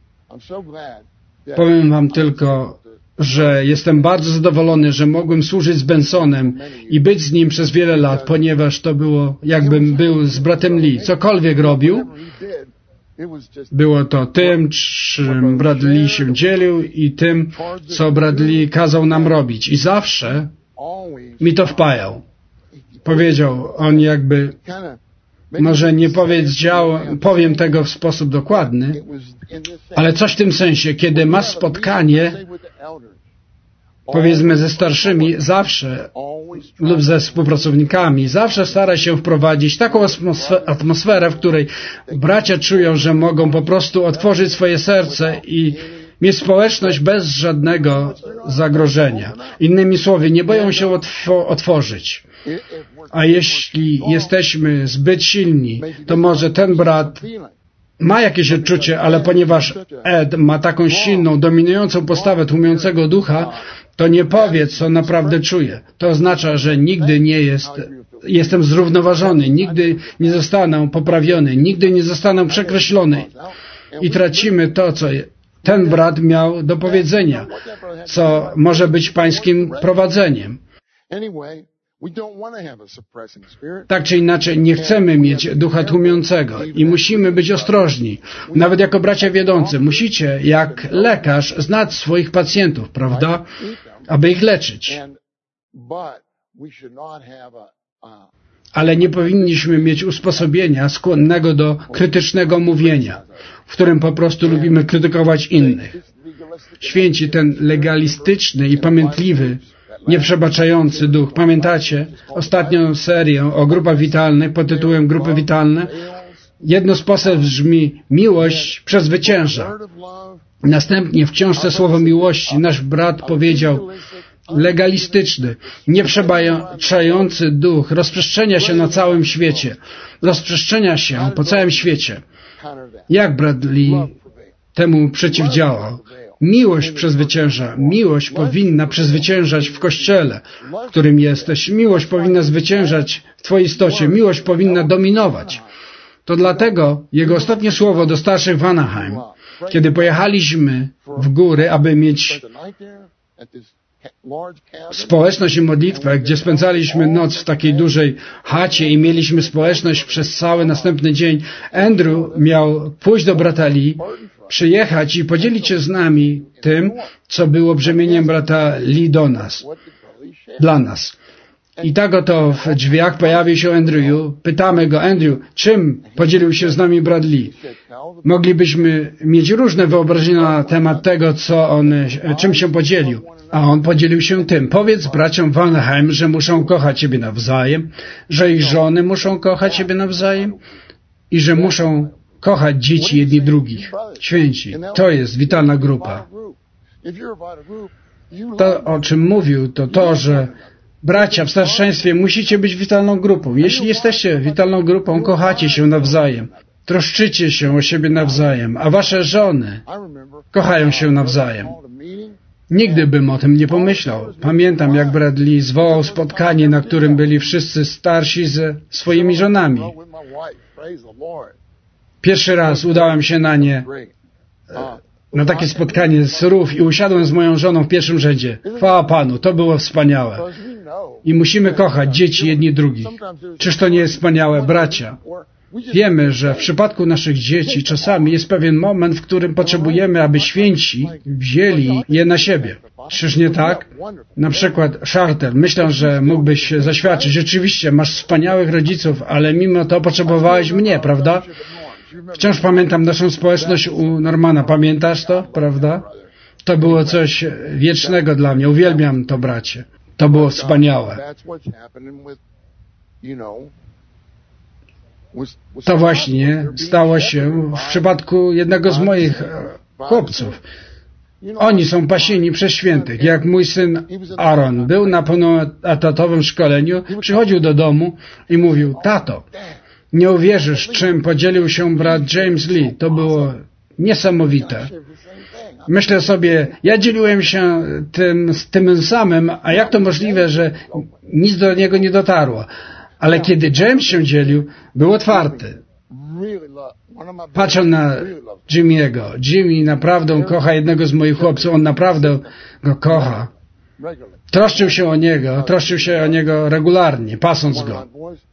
Powiem wam tylko, że jestem bardzo zadowolony, że mogłem służyć z Bensonem i być z nim przez wiele lat, ponieważ to było, jakbym był z bratem Lee. Cokolwiek robił, było to tym, czym brat Lee się dzielił i tym, co brat Lee kazał nam robić. I zawsze mi to wpajał. Powiedział on jakby, może nie powiedział, powiem tego w sposób dokładny, ale coś w tym sensie, kiedy masz spotkanie, powiedzmy ze starszymi, zawsze lub ze współpracownikami, zawsze stara się wprowadzić taką atmosferę, w której bracia czują, że mogą po prostu otworzyć swoje serce i mieć społeczność bez żadnego zagrożenia. Innymi słowy, nie boją się otw- otworzyć. A jeśli jesteśmy zbyt silni, to może ten brat ma jakieś odczucie, ale ponieważ Ed ma taką silną, dominującą postawę tłumiącego ducha, to nie powie, co naprawdę czuje. To oznacza, że nigdy nie jest, jestem zrównoważony, nigdy nie zostanę poprawiony, nigdy nie zostanę przekreślony i tracimy to, co ten brat miał do powiedzenia, co może być pańskim prowadzeniem. Tak czy inaczej, nie chcemy mieć ducha tłumiącego i musimy być ostrożni. Nawet jako bracia wiodący, musicie, jak lekarz, znać swoich pacjentów, prawda? Aby ich leczyć. Ale nie powinniśmy mieć usposobienia skłonnego do krytycznego mówienia, w którym po prostu lubimy krytykować innych. Święci, ten legalistyczny i pamiętliwy, nieprzebaczający duch. Pamiętacie ostatnią serię o grupach witalnych pod tytułem Grupy Witalne? Jedno z poselstw brzmi: miłość przezwycięża. Następnie w książce Słowo Miłości nasz brat powiedział: legalistyczny, nieprzebaczający duch rozprzestrzenia się na całym świecie. Rozprzestrzenia się po całym świecie. Jak brat Lee temu przeciwdziałał? Miłość przezwycięża. Miłość powinna przezwyciężać w Kościele, w którym jesteś. Miłość powinna zwyciężać w Twojej istocie. Miłość powinna dominować. To dlatego jego ostatnie słowo do starszych w Anaheim, kiedy pojechaliśmy w góry, aby mieć społeczność i modlitwę, gdzie spędzaliśmy noc w takiej dużej chacie i mieliśmy społeczność przez cały następny dzień, Andrew miał pójść do brata Lee, przyjechać i podzielić się z nami tym, co było brzemieniem brata Lee do nas, dla nas. I tak oto w drzwiach pojawił się Andrew. Pytamy go: Andrew, czym podzielił się z nami brat Lee? Moglibyśmy mieć różne wyobrażenia na temat tego, co on, czym się podzielił. A on podzielił się tym: powiedz braciom w Anaheim, że muszą kochać siebie nawzajem, że ich żony muszą kochać siebie nawzajem i że muszą kochać dzieci jedni drugich. Święci, to jest witalna grupa. To, o czym mówił, to to, że bracia w starszeństwie musicie być witalną grupą. Jeśli jesteście witalną grupą, kochacie się nawzajem. Troszczycie się o siebie nawzajem, a wasze żony kochają się nawzajem. Nigdy bym o tym nie pomyślał. Pamiętam, jak brat Lee zwołał spotkanie, na którym byli wszyscy starsi ze swoimi żonami. Pierwszy raz udałem się na nie, na takie spotkanie z Rów i usiadłem z moją żoną w pierwszym rzędzie. Chwała Panu, to było wspaniałe. I musimy kochać dzieci jedni drugich. Czyż to nie jest wspaniałe, bracia? Wiemy, że w przypadku naszych dzieci czasami jest pewien moment, w którym potrzebujemy, aby święci wzięli je na siebie. Czyż nie tak? Na przykład Charter, myślę, że mógłbyś zaświadczyć. Rzeczywiście, masz wspaniałych rodziców, ale mimo to potrzebowałeś mnie, prawda? Wciąż pamiętam naszą społeczność u Normana. Pamiętasz to, prawda? To było coś wiecznego dla mnie. Uwielbiam to, bracie. To było wspaniałe. To właśnie stało się w przypadku jednego z moich chłopców. Oni są pasieni przez świętych. Jak mój syn Aaron był na pełnoetatowym szkoleniu, przychodził do domu i mówił: tato, nie uwierzysz, czym podzielił się brat James Lee. To było niesamowite. Myślę sobie, ja dzieliłem się tym, z tym samym, a jak to możliwe, że nic do niego nie dotarło? Ale kiedy James się dzielił, był otwarty. Patrzę na Jimmy'ego. Jimmy naprawdę kocha jednego z moich chłopców. On naprawdę go kocha. Troszczył się o niego, troszczył się o niego regularnie, pasąc go.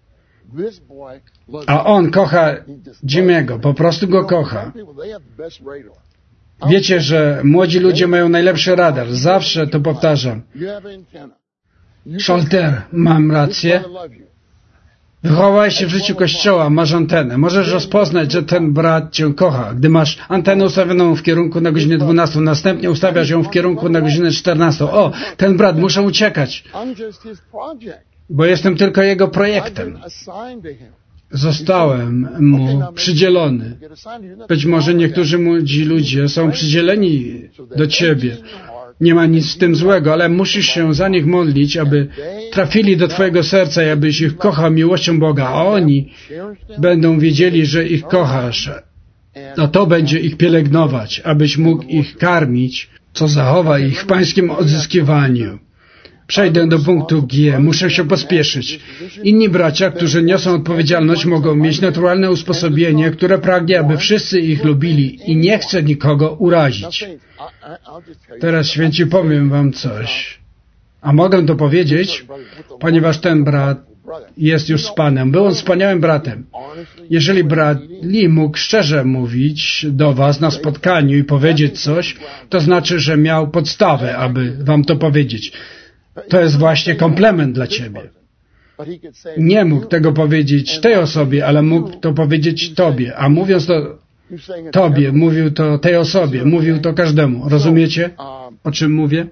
A on kocha Jimmy'ego, po prostu go kocha. Wiecie, że młodzi ludzie mają najlepszy radar. Zawsze to powtarzam. Schalter, mam rację. Wychowałeś się w życiu Kościoła, masz antenę. Możesz rozpoznać, że ten brat cię kocha. Gdy masz antenę ustawioną w kierunku na godzinę dwunastą, następnie ustawiasz ją w kierunku na godzinę czternastą. O, ten brat, muszę uciekać, bo jestem tylko jego projektem. Zostałem mu przydzielony. Być może niektórzy młodzi ludzie są przydzieleni do ciebie. Nie ma nic z tym złego, ale musisz się za nich modlić, aby trafili do twojego serca i abyś ich kochał miłością Boga, a oni będą wiedzieli, że ich kochasz. A to będzie ich pielęgnować, abyś mógł ich karmić, co zachowa ich w pańskim odzyskiwaniu. Przejdę do punktu G. Muszę się pospieszyć. Inni bracia, którzy niosą odpowiedzialność, mogą mieć naturalne usposobienie, które pragnie, aby wszyscy ich lubili i nie chce nikogo urazić. Teraz, święci, powiem wam coś. A mogę to powiedzieć, ponieważ ten brat jest już z Panem. Był on wspaniałym bratem. Jeżeli brat Lee mógł szczerze mówić do was na spotkaniu i powiedzieć coś, to znaczy, że miał podstawę, aby wam to powiedzieć. To jest właśnie komplement dla ciebie. Nie mógł tego powiedzieć tej osobie, ale mógł to powiedzieć tobie. A mówiąc to tobie, mówił to tej osobie, mówił to każdemu. Rozumiecie, o czym mówię?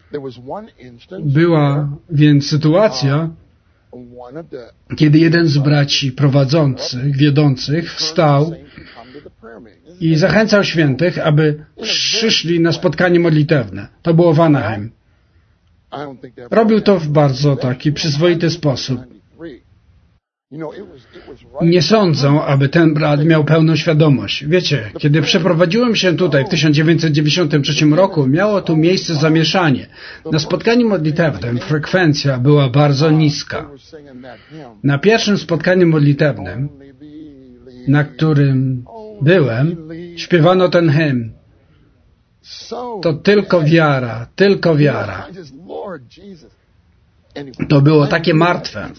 Była więc sytuacja, kiedy jeden z braci prowadzących, wiodących wstał i zachęcał świętych, aby przyszli na spotkanie modlitewne. To było w Anaheim. Robił to w bardzo taki przyzwoity sposób. Nie sądzę, aby ten brat miał pełną świadomość. Wiecie, kiedy przeprowadziłem się tutaj w tysiąc dziewięćset dziewięćdziesiątym trzecim roku, miało tu miejsce zamieszanie. Na spotkaniu modlitewnym frekwencja była bardzo niska. Na pierwszym spotkaniu modlitewnym, na którym byłem, śpiewano ten hymn. To tylko wiara, tylko wiara. To było takie martwe.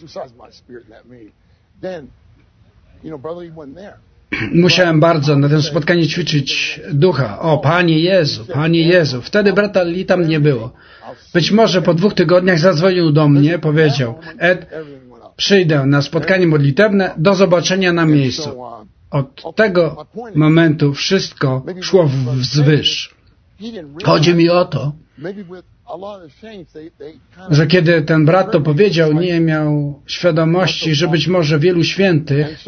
Musiałem bardzo na tym spotkaniu ćwiczyć ducha. O, Panie Jezu, Panie Jezu. Wtedy brata Lee tam nie było. Być może po dwóch tygodniach zadzwonił do mnie, powiedział: Ed, przyjdę na spotkanie modlitewne, do zobaczenia na miejscu. Od tego momentu wszystko szło wzwyż. Chodzi mi o to, że kiedy ten brat to powiedział, nie miał świadomości, że być może wielu świętych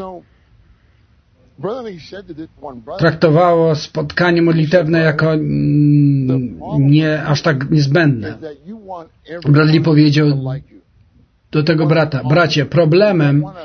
traktowało spotkanie modlitewne jako nie aż tak niezbędne. Bradley powiedział do tego brata: bracie, problemem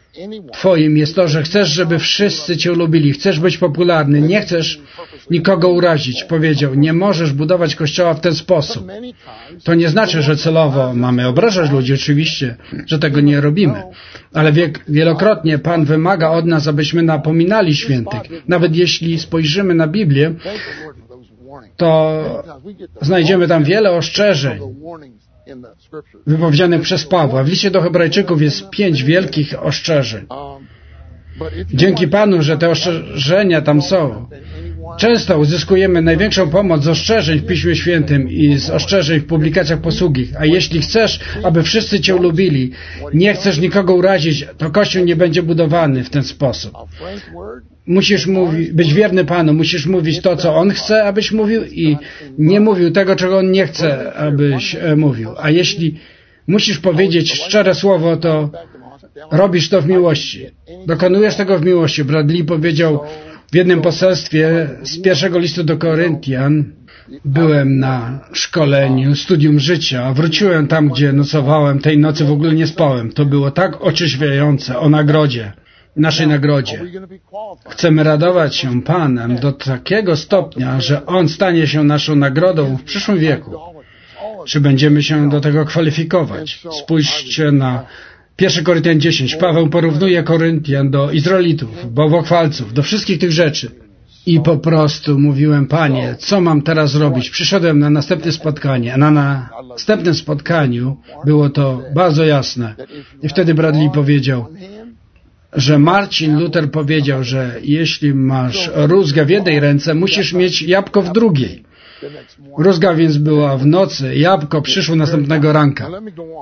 Twoim jest to, że chcesz, żeby wszyscy Cię lubili. Chcesz być popularny. Nie chcesz nikogo urazić. Powiedział, nie możesz budować kościoła w ten sposób. To nie znaczy, że celowo mamy obrażać ludzi. Oczywiście, że tego nie robimy. Ale wielokrotnie Pan wymaga od nas, abyśmy napominali świętych. Nawet jeśli spojrzymy na Biblię, to znajdziemy tam wiele ostrzeżeń wypowiedzianych przez Pawła. W liście do Hebrajczyków jest pięć wielkich ostrzeżeń. Dzięki Panu, że te ostrzeżenia tam są. Często uzyskujemy największą pomoc z ostrzeżeń w Piśmie Świętym i z ostrzeżeń w publikacjach posługich. A jeśli chcesz, aby wszyscy Cię lubili, nie chcesz nikogo urazić, to Kościół nie będzie budowany w ten sposób. Musisz mówi, być wierny Panu, musisz mówić to, co On chce, abyś mówił i nie mówił tego, czego On nie chce, abyś mówił. A jeśli musisz powiedzieć szczere słowo, to robisz to w miłości. Dokonujesz tego w miłości. Bradley powiedział w jednym poselstwie z pierwszego listu do Koryntian, byłem na szkoleniu, studium życia, wróciłem tam, gdzie nocowałem, tej nocy w ogóle nie spałem. To było tak oczyświające o nagrodzie, naszej nagrodzie. Chcemy radować się Panem do takiego stopnia, że On stanie się naszą nagrodą w przyszłym wieku. Czy będziemy się do tego kwalifikować? Spójrzcie na pierwszy Koryntian dziesięć. Paweł porównuje Koryntian do Izraelitów, bałwochwalców, do wszystkich tych rzeczy. I po prostu mówiłem, Panie, co mam teraz zrobić? Przyszedłem na następne spotkanie, a na następnym spotkaniu było to bardzo jasne. I wtedy Bradley powiedział, że Marcin Luther powiedział, że jeśli masz rózgę w jednej ręce, musisz mieć jabłko w drugiej. Rózga więc była w nocy, jabłko przyszło następnego ranka.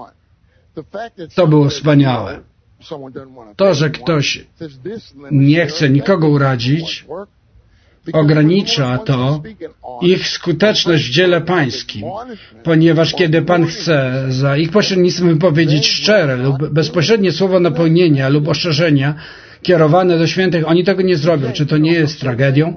To było wspaniałe. To, że ktoś nie chce nikogo urazić, ogranicza to ich skuteczność w dziele pańskim, ponieważ kiedy Pan chce za ich pośrednictwem wypowiedzieć szczere lub bezpośrednie słowo napełnienia lub ostrzeżenia kierowane do świętych, oni tego nie zrobią. Czy to nie jest tragedią?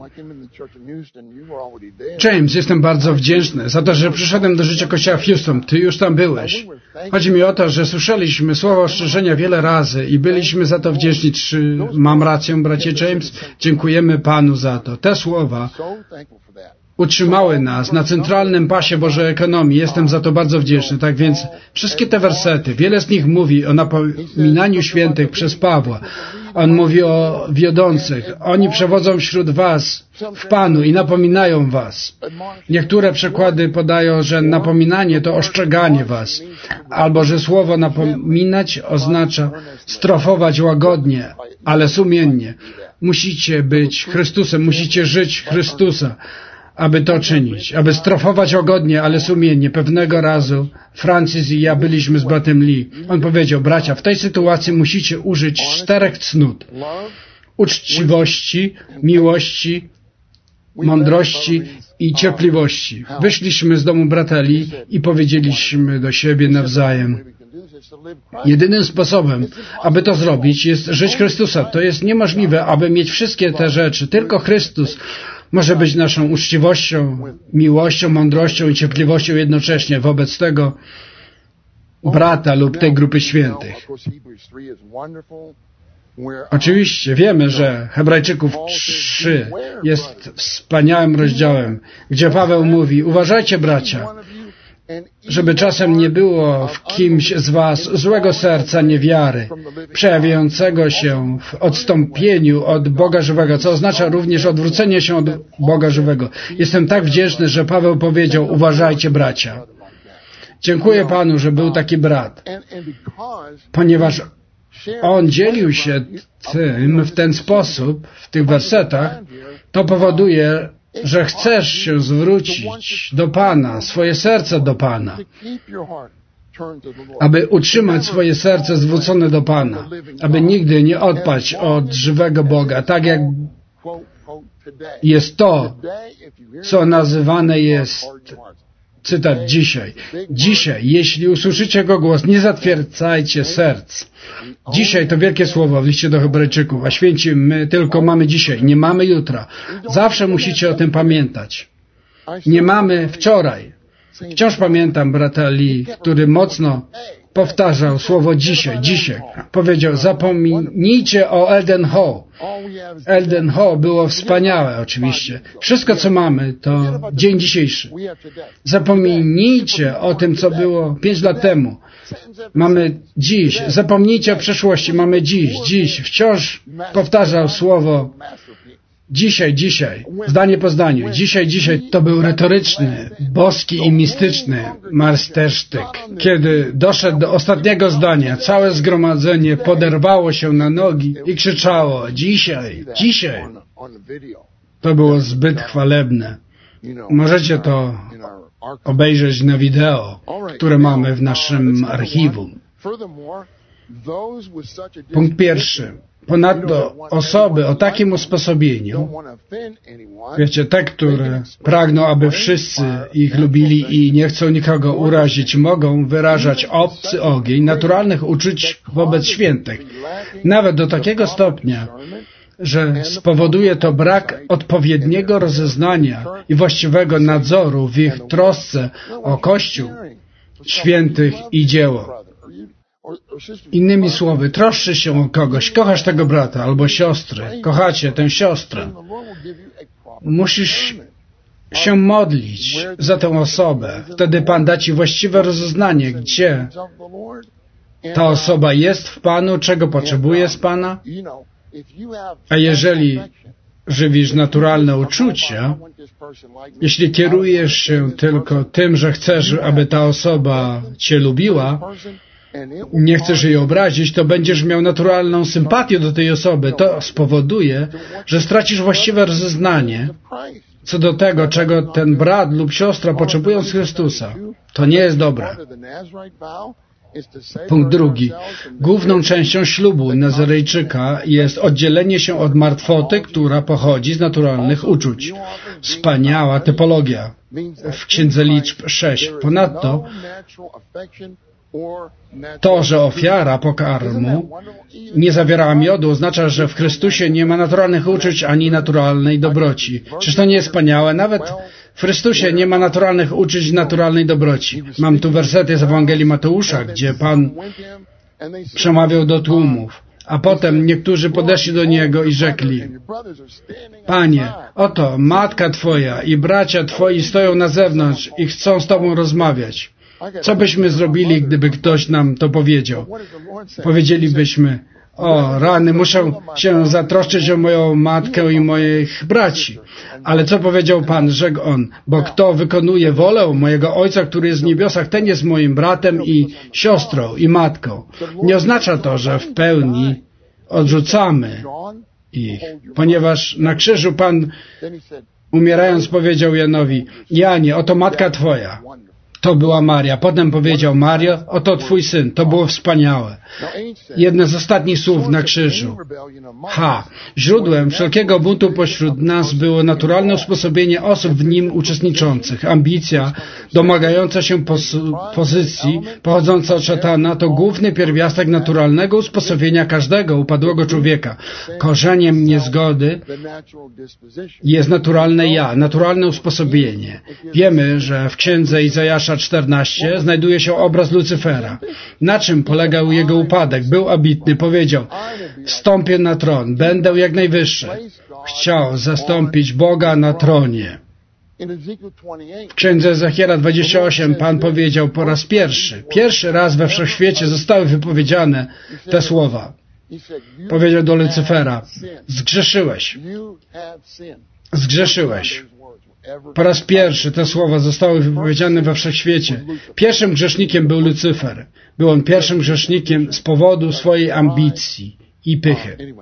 James, jestem bardzo wdzięczny za to, że przyszedłem do życia Kościoła w Houston. Ty już tam byłeś. Chodzi mi o to, że słyszeliśmy słowa ostrzeżenia wiele razy i byliśmy za to wdzięczni. Czy mam rację, bracie James? Dziękujemy Panu za to. Te słowa utrzymały nas na centralnym pasie Bożej ekonomii. Jestem za to bardzo wdzięczny. Tak więc wszystkie te wersety, wiele z nich mówi o napominaniu świętych przez Pawła. On mówi o wiodących. Oni przewodzą wśród was w Panu i napominają was. Niektóre przykłady podają, że napominanie to ostrzeganie was. Albo, że słowo napominać oznacza strofować łagodnie, ale sumiennie. Musicie być Chrystusem, musicie żyć Chrystusa, aby to czynić, aby strofować łagodnie, ale sumiennie. Pewnego razu Francis i ja byliśmy z bratem Lee. On powiedział, bracia, w tej sytuacji musicie użyć czterech cnót. Uczciwości, miłości, mądrości i cierpliwości. Wyszliśmy z domu brata Lee i powiedzieliśmy do siebie nawzajem, jedynym sposobem, aby to zrobić, jest żyć Chrystusa. To jest niemożliwe, aby mieć wszystkie te rzeczy. Tylko Chrystus może być naszą uczciwością, miłością, mądrością i cierpliwością jednocześnie wobec tego brata lub tej grupy świętych. Oczywiście wiemy, że Hebrajczyków trzy jest wspaniałym rozdziałem, gdzie Paweł mówi, uważajcie bracia, żeby czasem nie było w kimś z was złego serca niewiary, przejawiającego się w odstąpieniu od Boga żywego, co oznacza również odwrócenie się od Boga żywego. Jestem tak wdzięczny, że Paweł powiedział, uważajcie bracia. Dziękuję Panu, że był taki brat, ponieważ on dzielił się tym w ten sposób, w tych wersetach, to powoduje, że chcesz się zwrócić do Pana, swoje serce do Pana, aby utrzymać swoje serce zwrócone do Pana, aby nigdy nie odpaść od żywego Boga, tak jak jest to, co nazywane jest, cytat, dzisiaj. Dzisiaj, jeśli usłyszycie Jego głos, nie zatwierdzajcie serc. Dzisiaj to wielkie słowo w liście do Hebrajczyków, a święci my tylko mamy dzisiaj, nie mamy jutra. Zawsze musicie o tym pamiętać. Nie mamy wczoraj. Wciąż pamiętam brata Lee, który mocno powtarzał słowo dzisiaj, dzisiaj. Powiedział, zapomnijcie o Eldon Hall. Eldon Hall było wspaniałe oczywiście. Wszystko, co mamy, to dzień dzisiejszy. Zapomnijcie o tym, co było pięć lat temu. Mamy dziś. Zapomnijcie o przeszłości. Mamy dziś. Dziś. Wciąż powtarzał słowo dzisiaj, dzisiaj. Zdanie po zdaniu. Dzisiaj, dzisiaj to był retoryczny, boski i mistyczny majstersztyk. Kiedy doszedł do ostatniego zdania, całe zgromadzenie poderwało się na nogi i krzyczało dzisiaj, dzisiaj. To było zbyt chwalebne. Możecie to obejrzeć na wideo, które mamy w naszym archiwum. Punkt pierwszy. Ponadto osoby o takim usposobieniu, wiecie, te, które pragną, aby wszyscy ich lubili i nie chcą nikogo urazić, mogą wyrażać obcy ogień naturalnych uczuć wobec świętych. Nawet do takiego stopnia, że spowoduje to brak odpowiedniego rozeznania i właściwego nadzoru w ich trosce o Kościół, świętych i dzieło. Innymi słowy, troszczy się o kogoś, kochasz tego brata albo siostry, kochacie tę siostrę. Musisz się modlić za tę osobę. Wtedy Pan da Ci właściwe rozeznanie, gdzie ta osoba jest w Panu, czego potrzebuje z Pana. A jeżeli żywisz naturalne uczucia, jeśli kierujesz się tylko tym, że chcesz, aby ta osoba Cię lubiła, nie chcesz jej obrazić, to będziesz miał naturalną sympatię do tej osoby. To spowoduje, że stracisz właściwe rozeznanie co do tego, czego ten brat lub siostra potrzebują z Chrystusa. To nie jest dobre. Punkt drugi. Główną częścią ślubu Nazarejczyka jest oddzielenie się od martwoty, która pochodzi z naturalnych uczuć. Wspaniała typologia w Księdze Liczb sześć. Ponadto to, że ofiara pokarmu nie zawierała miodu, oznacza, że w Chrystusie nie ma naturalnych uczuć ani naturalnej dobroci. Czyż to nie jest wspaniałe? Nawet w Chrystusie nie ma naturalnych uczuć, naturalnej dobroci. Mam tu wersety z Ewangelii Mateusza, gdzie Pan przemawiał do tłumów, a potem niektórzy podeszli do Niego i rzekli: Panie, oto matka Twoja i bracia Twoi stoją na zewnątrz i chcą z Tobą rozmawiać. Co byśmy zrobili, gdyby ktoś nam to powiedział? Powiedzielibyśmy: o, rany, muszę się zatroszczyć o moją matkę i moich braci. Ale co powiedział Pan? Rzekł On: bo kto wykonuje wolę mojego Ojca, który jest w niebiosach, ten jest moim bratem i siostrą i matką. Nie oznacza to, że w pełni odrzucamy ich, ponieważ na krzyżu Pan, umierając, powiedział Janowi: Janie, oto matka Twoja. To była Maria. Potem powiedział: Mario, oto Twój syn. To było wspaniałe. Jedno z ostatnich słów na krzyżu. H. Źródłem wszelkiego buntu pośród nas było naturalne usposobienie osób w nim uczestniczących. Ambicja domagająca się pos pozycji pochodząca od szatana to główny pierwiastek naturalnego usposobienia każdego upadłego człowieka. Korzeniem niezgody jest naturalne ja, naturalne usposobienie. Wiemy, że w księdze Izajasza czternaście znajduje się obraz Lucyfera. Na czym polegał jego upadek? Był ambitny, powiedział: wstąpię na tron, będę jak najwyższy. Chciał zastąpić Boga na tronie. W księdze Ezechiela dwadzieścia osiem Pan powiedział po raz pierwszy, pierwszy raz we wszechświecie zostały wypowiedziane te słowa. Powiedział do Lucyfera: zgrzeszyłeś. Zgrzeszyłeś. Po raz pierwszy te słowa zostały wypowiedziane we wszechświecie. Pierwszym grzesznikiem był Lucyfer. Był on pierwszym grzesznikiem z powodu swojej ambicji i pychy.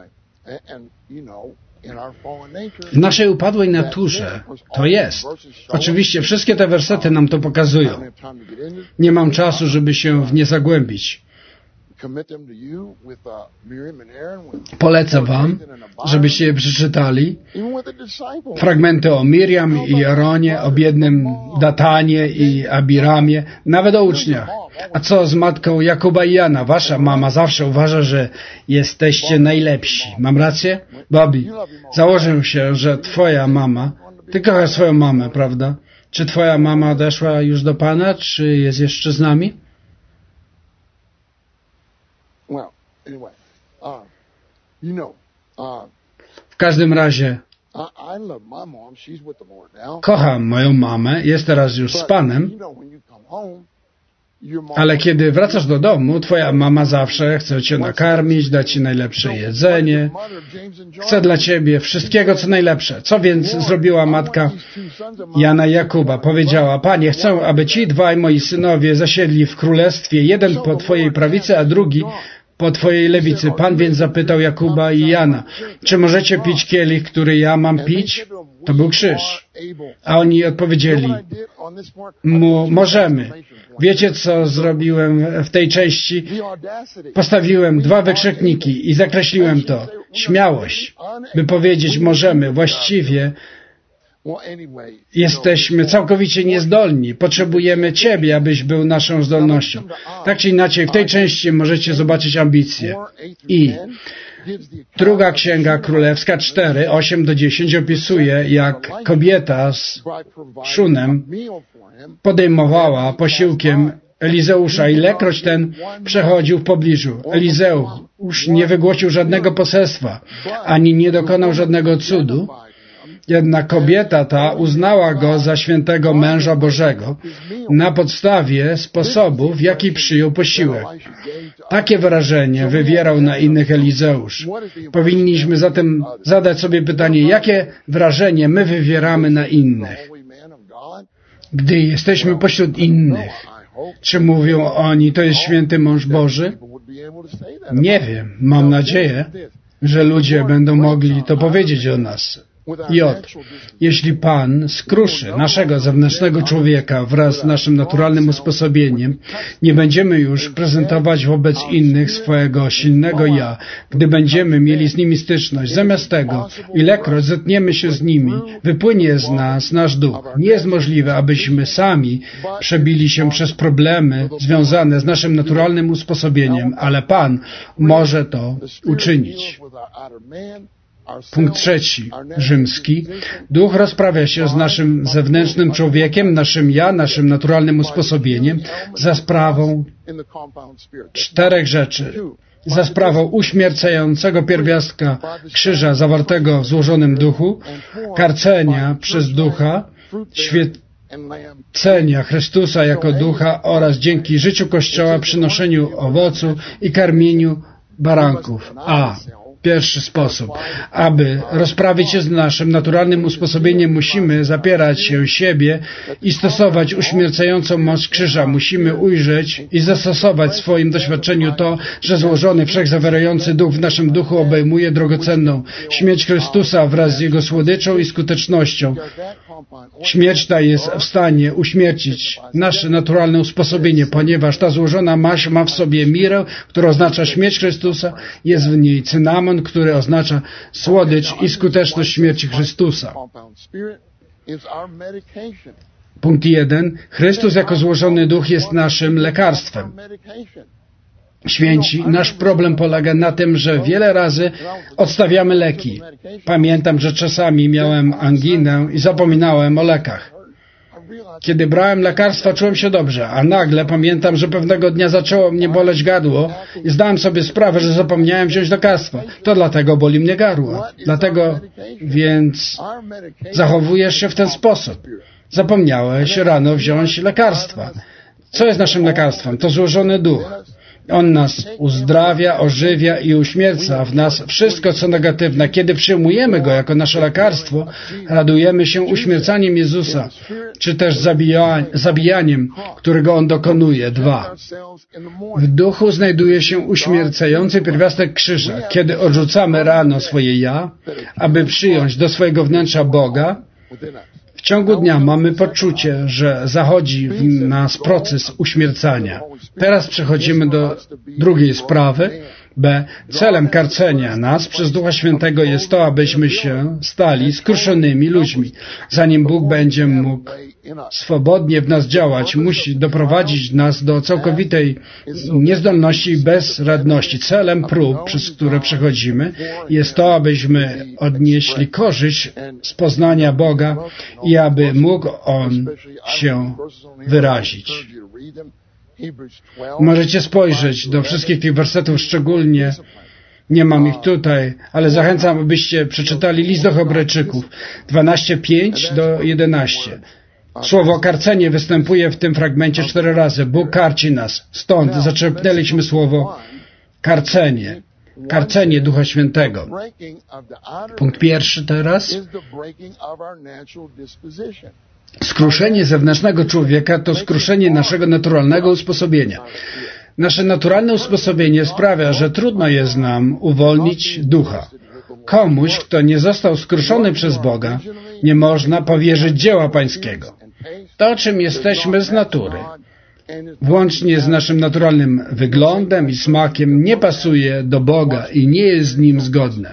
W naszej upadłej naturze to jest. Oczywiście wszystkie te wersety nam to pokazują. Nie mam czasu, żeby się w nie zagłębić. Polecam Wam, żebyście je przeczytali. Fragmenty o Miriam i Aaronie, o biednym Datanie i Abiramie, nawet o uczniach. A co z matką Jakuba i Jana? Wasza mama zawsze uważa, że jesteście najlepsi. Mam rację? Bobby, założę się, że Twoja mama, Ty kochasz swoją mamę, prawda? Czy twoja mama odeszła już do Pana, czy jest jeszcze z nami? W każdym razie kocham moją mamę, jest teraz już z Panem, ale kiedy wracasz do domu, twoja mama zawsze chce cię nakarmić, dać ci najlepsze jedzenie, chce dla ciebie wszystkiego, co najlepsze. Co więc zrobiła matka Jana i Jakuba? Powiedziała: Panie, chcę, aby ci dwaj moi synowie zasiedli w królestwie, jeden po twojej prawicy, a drugi po twojej lewicy. Pan więc zapytał Jakuba i Jana: czy możecie pić kielich, który ja mam pić? To był krzyż. A oni odpowiedzieli mu: możemy. Wiecie, co zrobiłem w tej części? Postawiłem dwa wykrzykniki i zakreśliłem to. Śmiałość, by powiedzieć możemy. Właściwie jesteśmy całkowicie niezdolni. Potrzebujemy Ciebie, abyś był naszą zdolnością. Tak czy inaczej, w tej części możecie zobaczyć ambicje. I druga Księga Królewska cztery, osiem do dziesięciu opisuje, jak kobieta z Szunem podejmowała posiłkiem Elizeusza, ilekroć ten przechodził w pobliżu. Elizeusz nie wygłosił żadnego poselstwa, ani nie dokonał żadnego cudu. Jednak kobieta ta uznała go za świętego męża Bożego na podstawie sposobu, w jaki przyjął posiłek. Takie wrażenie wywierał na innych Elizeusz. Powinniśmy zatem zadać sobie pytanie, jakie wrażenie my wywieramy na innych, gdy jesteśmy pośród innych. Czy mówią oni, to jest święty mąż Boży? Nie wiem. Mam nadzieję, że ludzie będą mogli to powiedzieć o nas. J. Jeśli Pan skruszy naszego zewnętrznego człowieka wraz z naszym naturalnym usposobieniem, nie będziemy już prezentować wobec innych swojego silnego ja, gdy będziemy mieli z nimi styczność. Zamiast tego, ilekroć zetniemy się z nimi, wypłynie z nas nasz duch. Nie jest możliwe, abyśmy sami przebili się przez problemy związane z naszym naturalnym usposobieniem, ale Pan może to uczynić. Punkt trzeci, rzymski. Duch rozprawia się z naszym zewnętrznym człowiekiem, naszym ja, naszym naturalnym usposobieniem, za sprawą czterech rzeczy. Za sprawą uśmiercającego pierwiastka krzyża zawartego w złożonym duchu, karcenia przez ducha, świecenia Chrystusa jako ducha oraz dzięki życiu Kościoła, przynoszeniu owocu i karmieniu baranków. A. Pierwszy sposób. Aby rozprawić się z naszym naturalnym usposobieniem, musimy zapierać się siebie i stosować uśmiercającą moc krzyża. Musimy ujrzeć i zastosować w swoim doświadczeniu to, że złożony, wszechzawierający duch w naszym duchu obejmuje drogocenną śmierć Chrystusa wraz z Jego słodyczą i skutecznością. Śmierć ta jest w stanie uśmiercić nasze naturalne usposobienie, ponieważ ta złożona maść ma w sobie mirę, która oznacza śmierć Chrystusa, jest w niej cynamon, który oznacza słodycz i skuteczność śmierci Chrystusa. Punkt jeden. Chrystus jako złożony duch jest naszym lekarstwem. Święci, nasz problem polega na tym, że wiele razy odstawiamy leki. Pamiętam, że czasami miałem anginę i zapominałem o lekach. Kiedy brałem lekarstwa, czułem się dobrze, a nagle pamiętam, że pewnego dnia zaczęło mnie boleć gardło i zdałem sobie sprawę, że zapomniałem wziąć lekarstwa. To dlatego boli mnie gardło. Dlatego więc zachowujesz się w ten sposób. Zapomniałeś rano wziąć lekarstwa. Co jest naszym lekarstwem? To złożony duch. On nas uzdrawia, ożywia i uśmierca w nas wszystko, co negatywne. Kiedy przyjmujemy Go jako nasze lekarstwo, radujemy się uśmiercaniem Jezusa, czy też zabija, zabijaniem, którego On dokonuje. Dwa. W duchu znajduje się uśmiercający pierwiastek krzyża. Kiedy odrzucamy rano swoje ja, aby przyjąć do swojego wnętrza Boga, w ciągu dnia mamy poczucie, że zachodzi w nas proces uśmiercania. Teraz przechodzimy do drugiej sprawy. B. Celem karcenia nas przez Ducha Świętego jest to, abyśmy się stali skruszonymi ludźmi. Zanim Bóg będzie mógł swobodnie w nas działać, musi doprowadzić nas do całkowitej niezdolności i bezradności. Celem prób, przez które przechodzimy, jest to, abyśmy odnieśli korzyść z poznania Boga i aby mógł On się wyrazić. Możecie spojrzeć do wszystkich tych wersetów szczególnie. Nie mam ich tutaj, ale zachęcam, abyście przeczytali list do Hebrajczyków dwanaście, pięć do jedenaście. Słowo karcenie występuje w tym fragmencie cztery razy. Bóg karci nas. Stąd zaczerpnęliśmy słowo karcenie. Karcenie Ducha Świętego. Punkt pierwszy teraz. Skruszenie zewnętrznego człowieka to skruszenie naszego naturalnego usposobienia. Nasze naturalne usposobienie sprawia, że trudno jest nam uwolnić ducha. Komuś, kto nie został skruszony przez Boga, nie można powierzyć dzieła Pańskiego. To, czym jesteśmy z natury, włącznie z naszym naturalnym wyglądem i smakiem, nie pasuje do Boga i nie jest z Nim zgodne.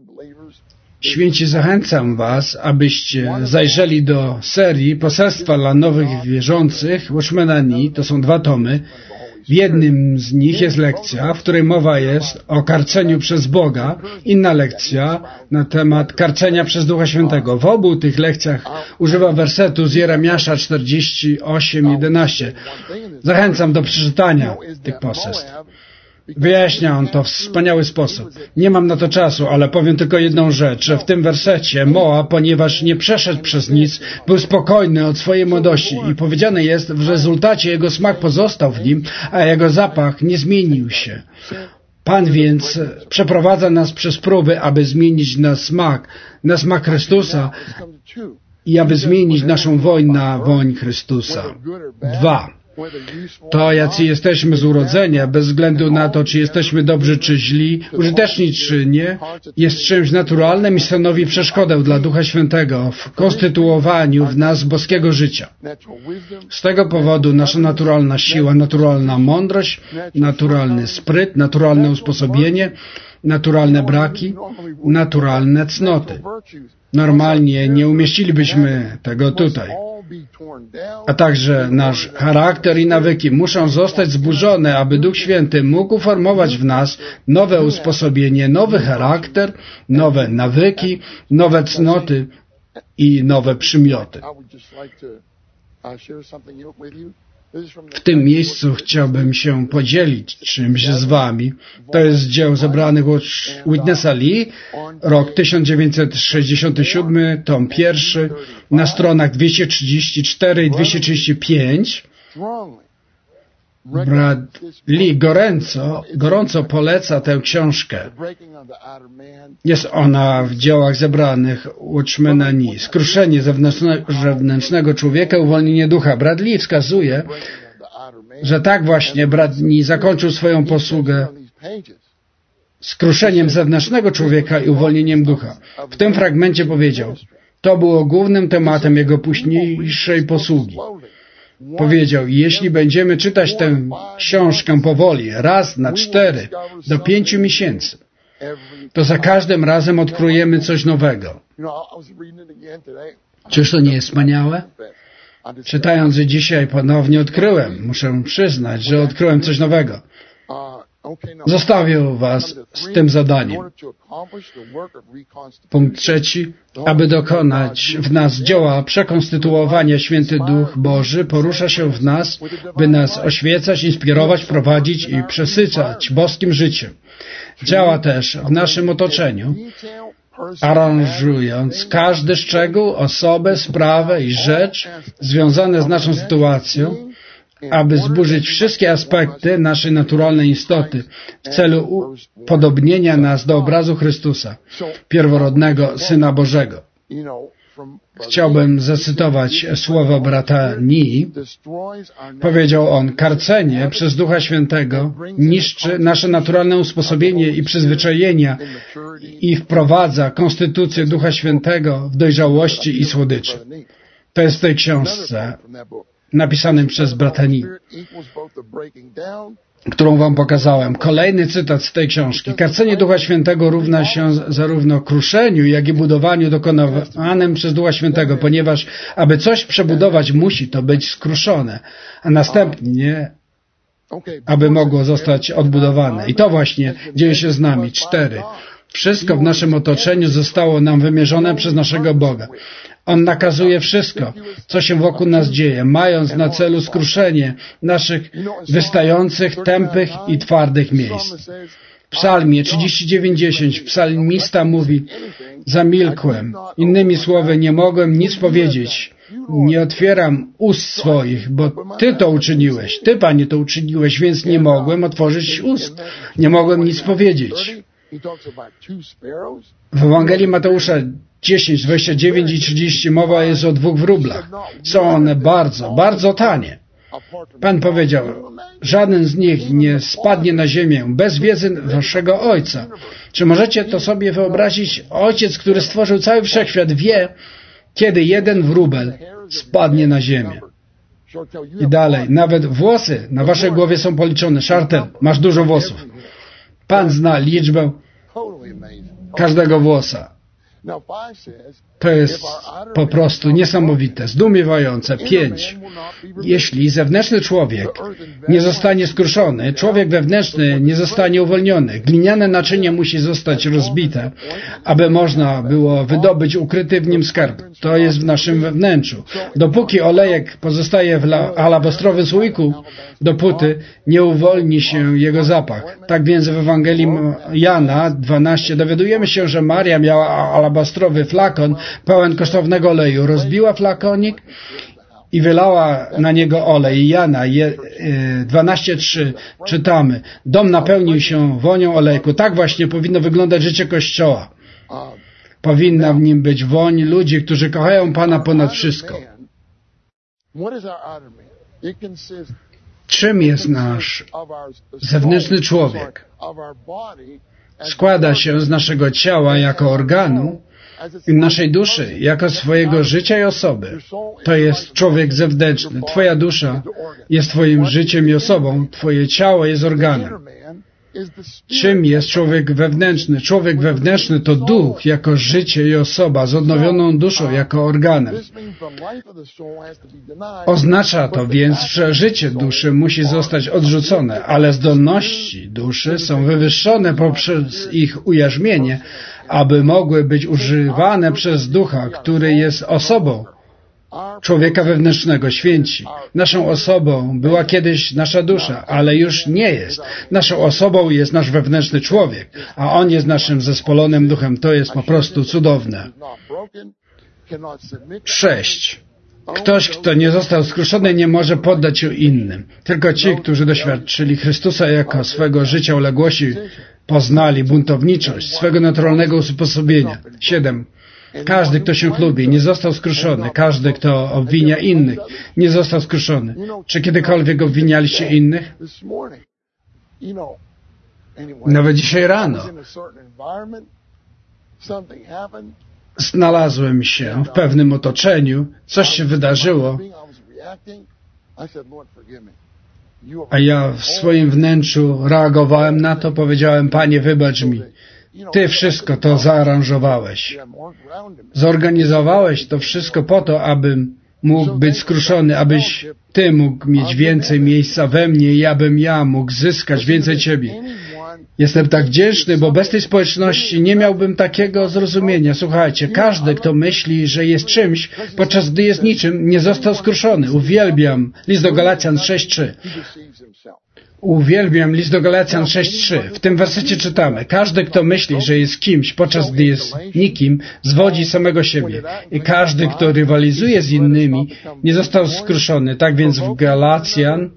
Święci, zachęcam Was, abyście zajrzeli do serii Poselstwa dla nowych wierzących Watchmana Nee. To są dwa tomy. W jednym z nich jest lekcja, w której mowa jest o karceniu przez Boga. Inna lekcja na temat karcenia przez Ducha Świętego. W obu tych lekcjach używa wersetu z Jeremiasza czterdzieści osiem, jedenaście. Zachęcam do przeczytania tych poselstw. Wyjaśnia on to w wspaniały sposób. Nie mam na to czasu, ale powiem tylko jedną rzecz, że w tym wersecie Moab, ponieważ nie przeszedł przez nic, był spokojny od swojej młodości i powiedziane jest, w rezultacie jego smak pozostał w nim, a jego zapach nie zmienił się. Pan więc przeprowadza nas przez próby, aby zmienić na smak, na smak Chrystusa i aby zmienić naszą woń na woń Chrystusa. Dwa. To, jacy jesteśmy z urodzenia, bez względu na to, czy jesteśmy dobrzy, czy źli, użyteczni, czy nie, jest czymś naturalnym i stanowi przeszkodę dla Ducha Świętego w konstytuowaniu w nas boskiego życia. Z tego powodu nasza naturalna siła, naturalna mądrość, naturalny spryt, naturalne usposobienie, naturalne braki, naturalne cnoty. Normalnie nie umieścilibyśmy tego tutaj. A także nasz charakter i nawyki muszą zostać zburzone, aby Duch Święty mógł uformować w nas nowe usposobienie, nowy charakter, nowe nawyki, nowe cnoty i nowe przymioty. W tym miejscu chciałbym się podzielić czymś z Wami. To jest z dzieł zebranych Witnessa Lee, rok tysiąc dziewięćset sześćdziesiąty siódmy, tom pierwszy, na stronach dwieście trzydzieści cztery i dwieście trzydzieści pięć. Brat Lee gorąco, gorąco poleca tę książkę. Jest ona w dziełach zebranych Watchmana Nee. Skruszenie zewnętrznego człowieka, uwolnienie ducha. Brat Lee wskazuje, że tak właśnie brat Nee zakończył swoją posługę skruszeniem zewnętrznego człowieka i uwolnieniem ducha. W tym fragmencie powiedział, to było głównym tematem jego późniejszej posługi. Powiedział, jeśli będziemy czytać tę książkę powoli, raz na cztery do pięciu miesięcy, to za każdym razem odkryjemy coś nowego. Czyż to nie jest wspaniałe? Czytając je dzisiaj ponownie odkryłem, muszę przyznać, że odkryłem coś nowego. Zostawię Was z tym zadaniem. Punkt trzeci. Aby dokonać w nas dzieła przekonstytuowania, Święty Duch Boży porusza się w nas, by nas oświecać, inspirować, prowadzić i przesycać boskim życiem. Działa też w naszym otoczeniu, aranżując każdy szczegół, osobę, sprawę i rzecz związane z naszą sytuacją, aby zburzyć wszystkie aspekty naszej naturalnej istoty w celu upodobnienia nas do obrazu Chrystusa, pierworodnego Syna Bożego. Chciałbym zacytować słowa brata Nee. Powiedział on, karcenie przez Ducha Świętego niszczy nasze naturalne usposobienie i przyzwyczajenia i wprowadza konstytucję Ducha Świętego w dojrzałości i słodyczy. To jest w tej książce napisanym przez brata Nee. którą wam pokazałem. Kolejny cytat z tej książki. Karcenie Ducha Świętego równa się zarówno kruszeniu, jak i budowaniu dokonanym przez Ducha Świętego, ponieważ aby coś przebudować, musi to być skruszone, a następnie aby mogło zostać odbudowane. I to właśnie dzieje się z nami. Cztery. Wszystko w naszym otoczeniu zostało nam wymierzone przez naszego Boga. On nakazuje wszystko, co się wokół nas dzieje, mając na celu skruszenie naszych wystających, tępych i twardych miejsc. W Psalmie trzydzieści dziewięć dziesięć psalmista mówi: zamilkłem. Innymi słowy, nie mogłem nic powiedzieć. Nie otwieram ust swoich, bo Ty to uczyniłeś. Ty, Panie, to uczyniłeś, więc nie mogłem otworzyć ust. Nie mogłem nic powiedzieć. W Ewangelii Mateusza dziesięć, dwadzieścia dziewięć i trzydzieści mowa jest o dwóch wróblach. Są one bardzo, bardzo tanie. Pan powiedział: żaden z nich nie spadnie na ziemię bez wiedzy waszego Ojca. Czy możecie to sobie wyobrazić? Ojciec, który stworzył cały wszechświat, wie, kiedy jeden wróbel spadnie na ziemię. I dalej, nawet włosy na waszej głowie są policzone. Szartel, masz dużo włosów. Pan zna liczbę każdego włosa. To jest po prostu niesamowite, zdumiewające. Pięć. Jeśli zewnętrzny człowiek nie zostanie skruszony, człowiek wewnętrzny nie zostanie uwolniony. Gliniane naczynie musi zostać rozbite, aby można było wydobyć ukryty w nim skarb. To jest w naszym wewnętrzu. Dopóki olejek pozostaje w alabastrowym słoiku, dopóty nie uwolni się jego zapach. Tak więc w Ewangelii Jana dwanaście dowiadujemy się, że Maria miała alabastrowy flakon pełen kosztownego oleju. Rozbiła flakonik i wylała na niego olej. Jana dwanaście trzy czytamy: dom napełnił się wonią olejku. Tak właśnie powinno wyglądać życie Kościoła. Powinna w nim być woń ludzi, którzy kochają Pana ponad wszystko. Czym jest nasz zewnętrzny człowiek? Składa się z naszego ciała jako organu i naszej duszy jako swojego życia i osoby. To jest człowiek zewnętrzny. Twoja dusza jest twoim życiem i osobą. Twoje ciało jest organem. Czym jest człowiek wewnętrzny? Człowiek wewnętrzny to duch jako życie i osoba z odnowioną duszą jako organem. Oznacza to więc, że życie duszy musi zostać odrzucone, ale zdolności duszy są wywyższone poprzez ich ujarzmienie, aby mogły być używane przez ducha, który jest osobą człowieka wewnętrznego. Święci. Naszą osobą była kiedyś nasza dusza, ale już nie jest. Naszą osobą jest nasz wewnętrzny człowiek, a on jest naszym zespolonym duchem. To jest po prostu cudowne. Sześć. Ktoś, kto nie został skruszony, nie może poddać się innym. Tylko ci, którzy doświadczyli Chrystusa jako swego życia uległości, poznali buntowniczość swego naturalnego usposobienia. Siedem. Każdy, kto się chlubi, nie został skruszony. Każdy, kto obwinia innych, nie został skruszony. Czy kiedykolwiek obwinialiście innych? Nawet dzisiaj rano znalazłem się w pewnym otoczeniu, coś się wydarzyło, a ja w swoim wnętrzu reagowałem na to, powiedziałem: Panie, wybacz mi. Ty wszystko to zaaranżowałeś. Zorganizowałeś to wszystko po to, abym mógł być skruszony, abyś Ty mógł mieć więcej miejsca we mnie i abym ja mógł zyskać więcej Ciebie. Jestem tak wdzięczny, bo bez tej społeczności nie miałbym takiego zrozumienia. Słuchajcie, każdy, kto myśli, że jest czymś, podczas gdy jest niczym, nie został skruszony. Uwielbiam list do Galacjan sześć trzy. Uwielbiam list do Galacjan sześć trzy. W tym wersecie czytamy: każdy, kto myśli, że jest kimś, podczas gdy jest nikim, zwodzi samego siebie. I każdy, kto rywalizuje z innymi, nie został skruszony. Tak więc w Galacjan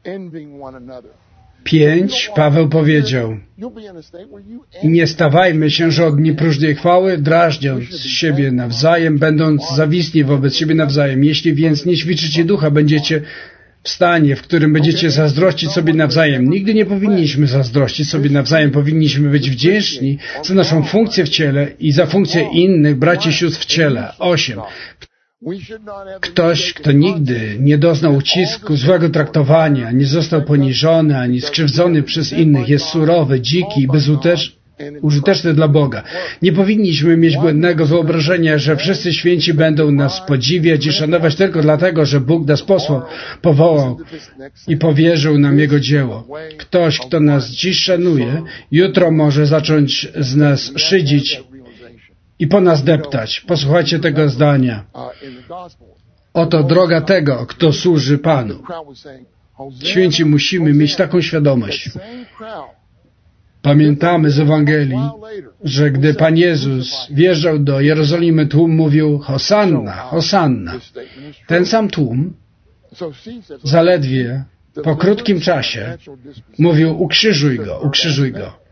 pięć Paweł powiedział: nie stawajmy się żądni próżnej chwały, drażniąc siebie nawzajem, będąc zawisni wobec siebie nawzajem. Jeśli więc nie ćwiczycie ducha, będziecie w stanie, w którym będziecie zazdrościć sobie nawzajem. Nigdy nie powinniśmy zazdrościć sobie nawzajem. Powinniśmy być wdzięczni za naszą funkcję w ciele i za funkcję innych braci i sióstr w ciele. Osiem. Ktoś, kto nigdy nie doznał ucisku, złego traktowania, nie został poniżony ani skrzywdzony przez innych, jest surowy, dziki i bezużyteczny dla Boga. Nie powinniśmy mieć błędnego wyobrażenia, że wszyscy święci będą nas podziwiać i szanować tylko dlatego, że Bóg nas posłał, powołał i powierzył nam Jego dzieło. Ktoś, kto nas dziś szanuje, jutro może zacząć z nas szydzić i po nas deptać. Posłuchajcie tego zdania. Oto droga tego, kto służy Panu. Święci, musimy mieć taką świadomość. Pamiętamy z Ewangelii, że gdy Pan Jezus wjeżdżał do Jerozolimy, tłum mówił Hosanna, Hosanna. Ten sam tłum zaledwie po krótkim czasie mówił ukrzyżuj go, ukrzyżuj go.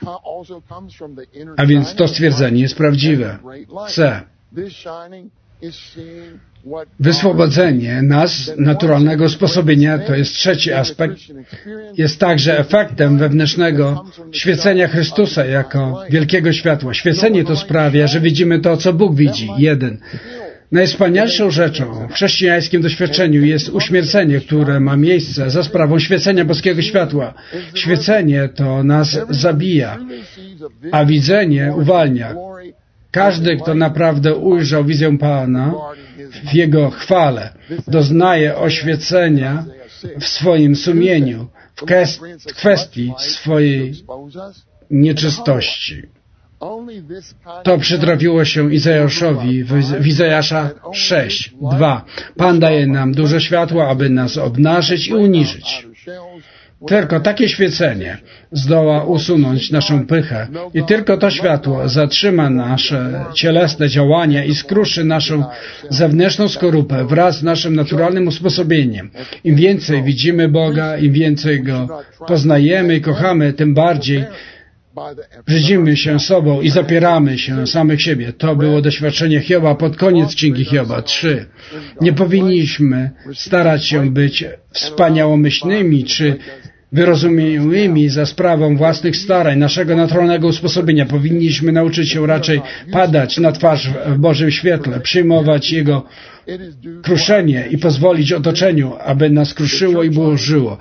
A więc to stwierdzenie jest prawdziwe. C. Wyswobodzenie nas naturalnego usposobienia, to jest trzeci aspekt, jest także efektem wewnętrznego świecenia Chrystusa jako wielkiego światła. Świecenie to sprawia, że widzimy to, co Bóg widzi. Jeden. Najwspanialszą rzeczą w chrześcijańskim doświadczeniu jest uśmiercenie, które ma miejsce za sprawą świecenia boskiego światła. Świecenie to nas zabija, a widzenie uwalnia. Każdy, kto naprawdę ujrzał wizję Pana w Jego chwale, doznaje oświecenia w swoim sumieniu, w kwestii swojej nieczystości. To przytrafiło się Izajaszowi w Izajasza sześć, dwa. Pan daje nam dużo światła, aby nas obnażyć i uniżyć. Tylko takie świecenie zdoła usunąć naszą pychę i tylko to światło zatrzyma nasze cielesne działania i skruszy naszą zewnętrzną skorupę wraz z naszym naturalnym usposobieniem. Im więcej widzimy Boga, im więcej Go poznajemy i kochamy, tym bardziej brzydzimy się sobą i zapieramy się samych siebie. To było doświadczenie Hioba pod koniec Księgi Hioba. Trzy. Nie powinniśmy starać się być wspaniałomyślnymi czy wyrozumiałymi za sprawą własnych starań, naszego naturalnego usposobienia. Powinniśmy nauczyć się raczej padać na twarz w Bożym świetle, przyjmować Jego kruszenie i pozwolić otoczeniu, aby nas kruszyło i burzyło.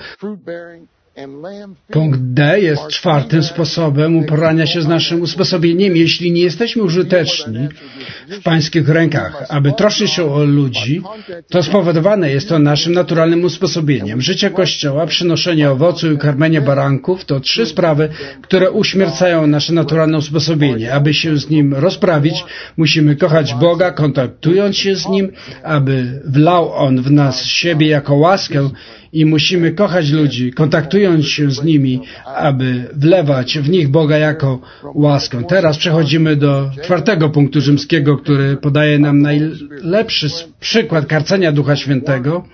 Punkt D jest czwartym sposobem uporania się z naszym usposobieniem. Jeśli nie jesteśmy użyteczni w Pańskich rękach, aby troszczyć się o ludzi, to spowodowane jest to naszym naturalnym usposobieniem. Życie Kościoła, przynoszenie owocu i karmienie baranków to trzy sprawy, które uśmiercają nasze naturalne usposobienie. Aby się z Nim rozprawić, musimy kochać Boga, kontaktując się z Nim, aby wlał On w nas siebie jako łaskę, i musimy kochać ludzi, kontaktując się z nimi, aby wlewać w nich Boga jako łaskę. Teraz przechodzimy do czwartego punktu rzymskiego, który podaje nam najlepszy przykład karcenia Ducha Świętego,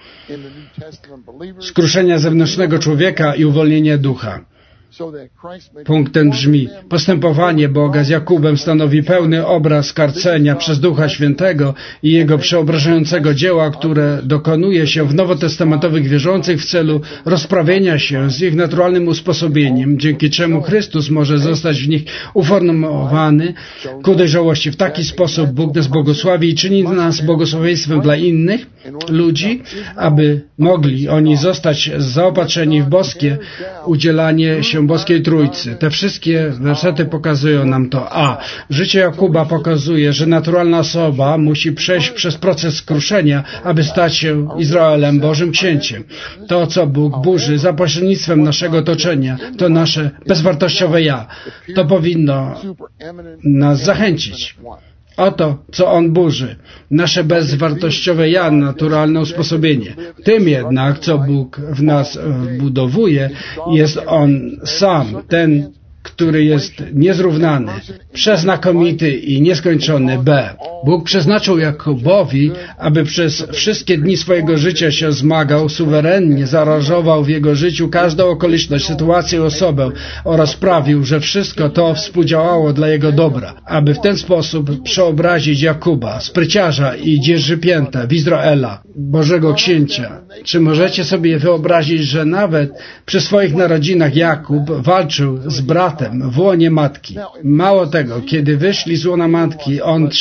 skruszenia zewnętrznego człowieka i uwolnienia ducha. Punkt ten brzmi: postępowanie Boga z Jakubem stanowi pełny obraz karcenia przez Ducha Świętego i Jego przeobrażającego dzieła, które dokonuje się w nowotestamentowych wierzących w celu rozprawienia się z ich naturalnym usposobieniem, dzięki czemu Chrystus może zostać w nich uformowany ku dojrzałości. W taki sposób Bóg nas błogosławi i czyni nas błogosławieństwem dla innych ludzi, aby mogli oni zostać zaopatrzeni w boskie udzielanie się boskiej Trójcy. Te wszystkie wersety pokazują nam to. A. Życie Jakuba pokazuje, że naturalna osoba musi przejść przez proces skruszenia, aby stać się Izraelem, Bożym Księciem. To, co Bóg burzy za pośrednictwem naszego otoczenia, to nasze bezwartościowe ja. To powinno nas zachęcić. Oto, co On burzy. Nasze bezwartościowe ja, naturalne usposobienie. Tym jednak, co Bóg w nas wbudowuje, jest On sam, ten, który jest niezrównany, przeznakomity i nieskończony. B. Bóg przeznaczył Jakubowi, aby przez wszystkie dni swojego życia się zmagał, suwerennie zaaranżował w jego życiu każdą okoliczność, sytuację, osobę oraz sprawił, że wszystko to współdziałało dla jego dobra, aby w ten sposób przeobrazić Jakuba, spryciarza i dzierżypiętę w Izraela, Bożego Księcia. Czy możecie sobie wyobrazić, że nawet przy swoich narodzinach Jakub walczył z bratem w łonie matki? Mało tego, kiedy wyszli z łona matki, on trzymał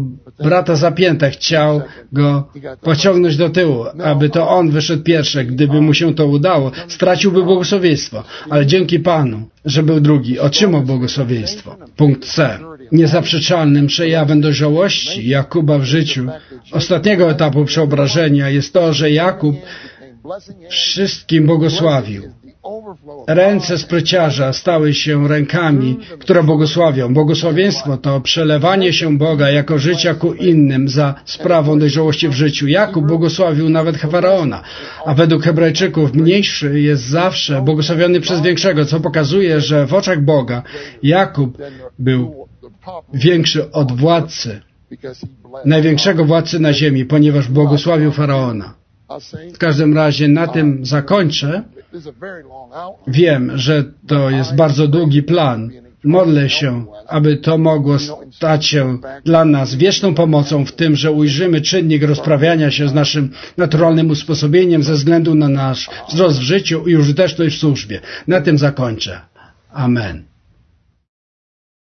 brata za piętę, chciał go pociągnąć do tyłu, aby to on wyszedł pierwszy. Gdyby mu się to udało, straciłby błogosławieństwo. Ale dzięki Panu, że był drugi, otrzymał błogosławieństwo. Punkt C. Niezaprzeczalnym przejawem dojrzałości Jakuba w życiu ostatniego etapu przeobrażenia jest to, że Jakub wszystkim błogosławił. Ręce spryciarza stały się rękami, które błogosławią. Błogosławieństwo to przelewanie się Boga jako życia ku innym za sprawą dojrzałości w życiu. Jakub błogosławił nawet Faraona, a według Hebrajczyków mniejszy jest zawsze błogosławiony przez większego, co pokazuje, że w oczach Boga Jakub był większy od władcy, największego władcy na ziemi, ponieważ błogosławił Faraona. W każdym razie na tym zakończę. Wiem, że to jest bardzo długi plan. Modlę się, aby to mogło stać się dla nas wieczną pomocą w tym, że ujrzymy czynnik rozprawiania się z naszym naturalnym usposobieniem ze względu na nasz wzrost w życiu i użyteczność w służbie. Na tym zakończę. Amen.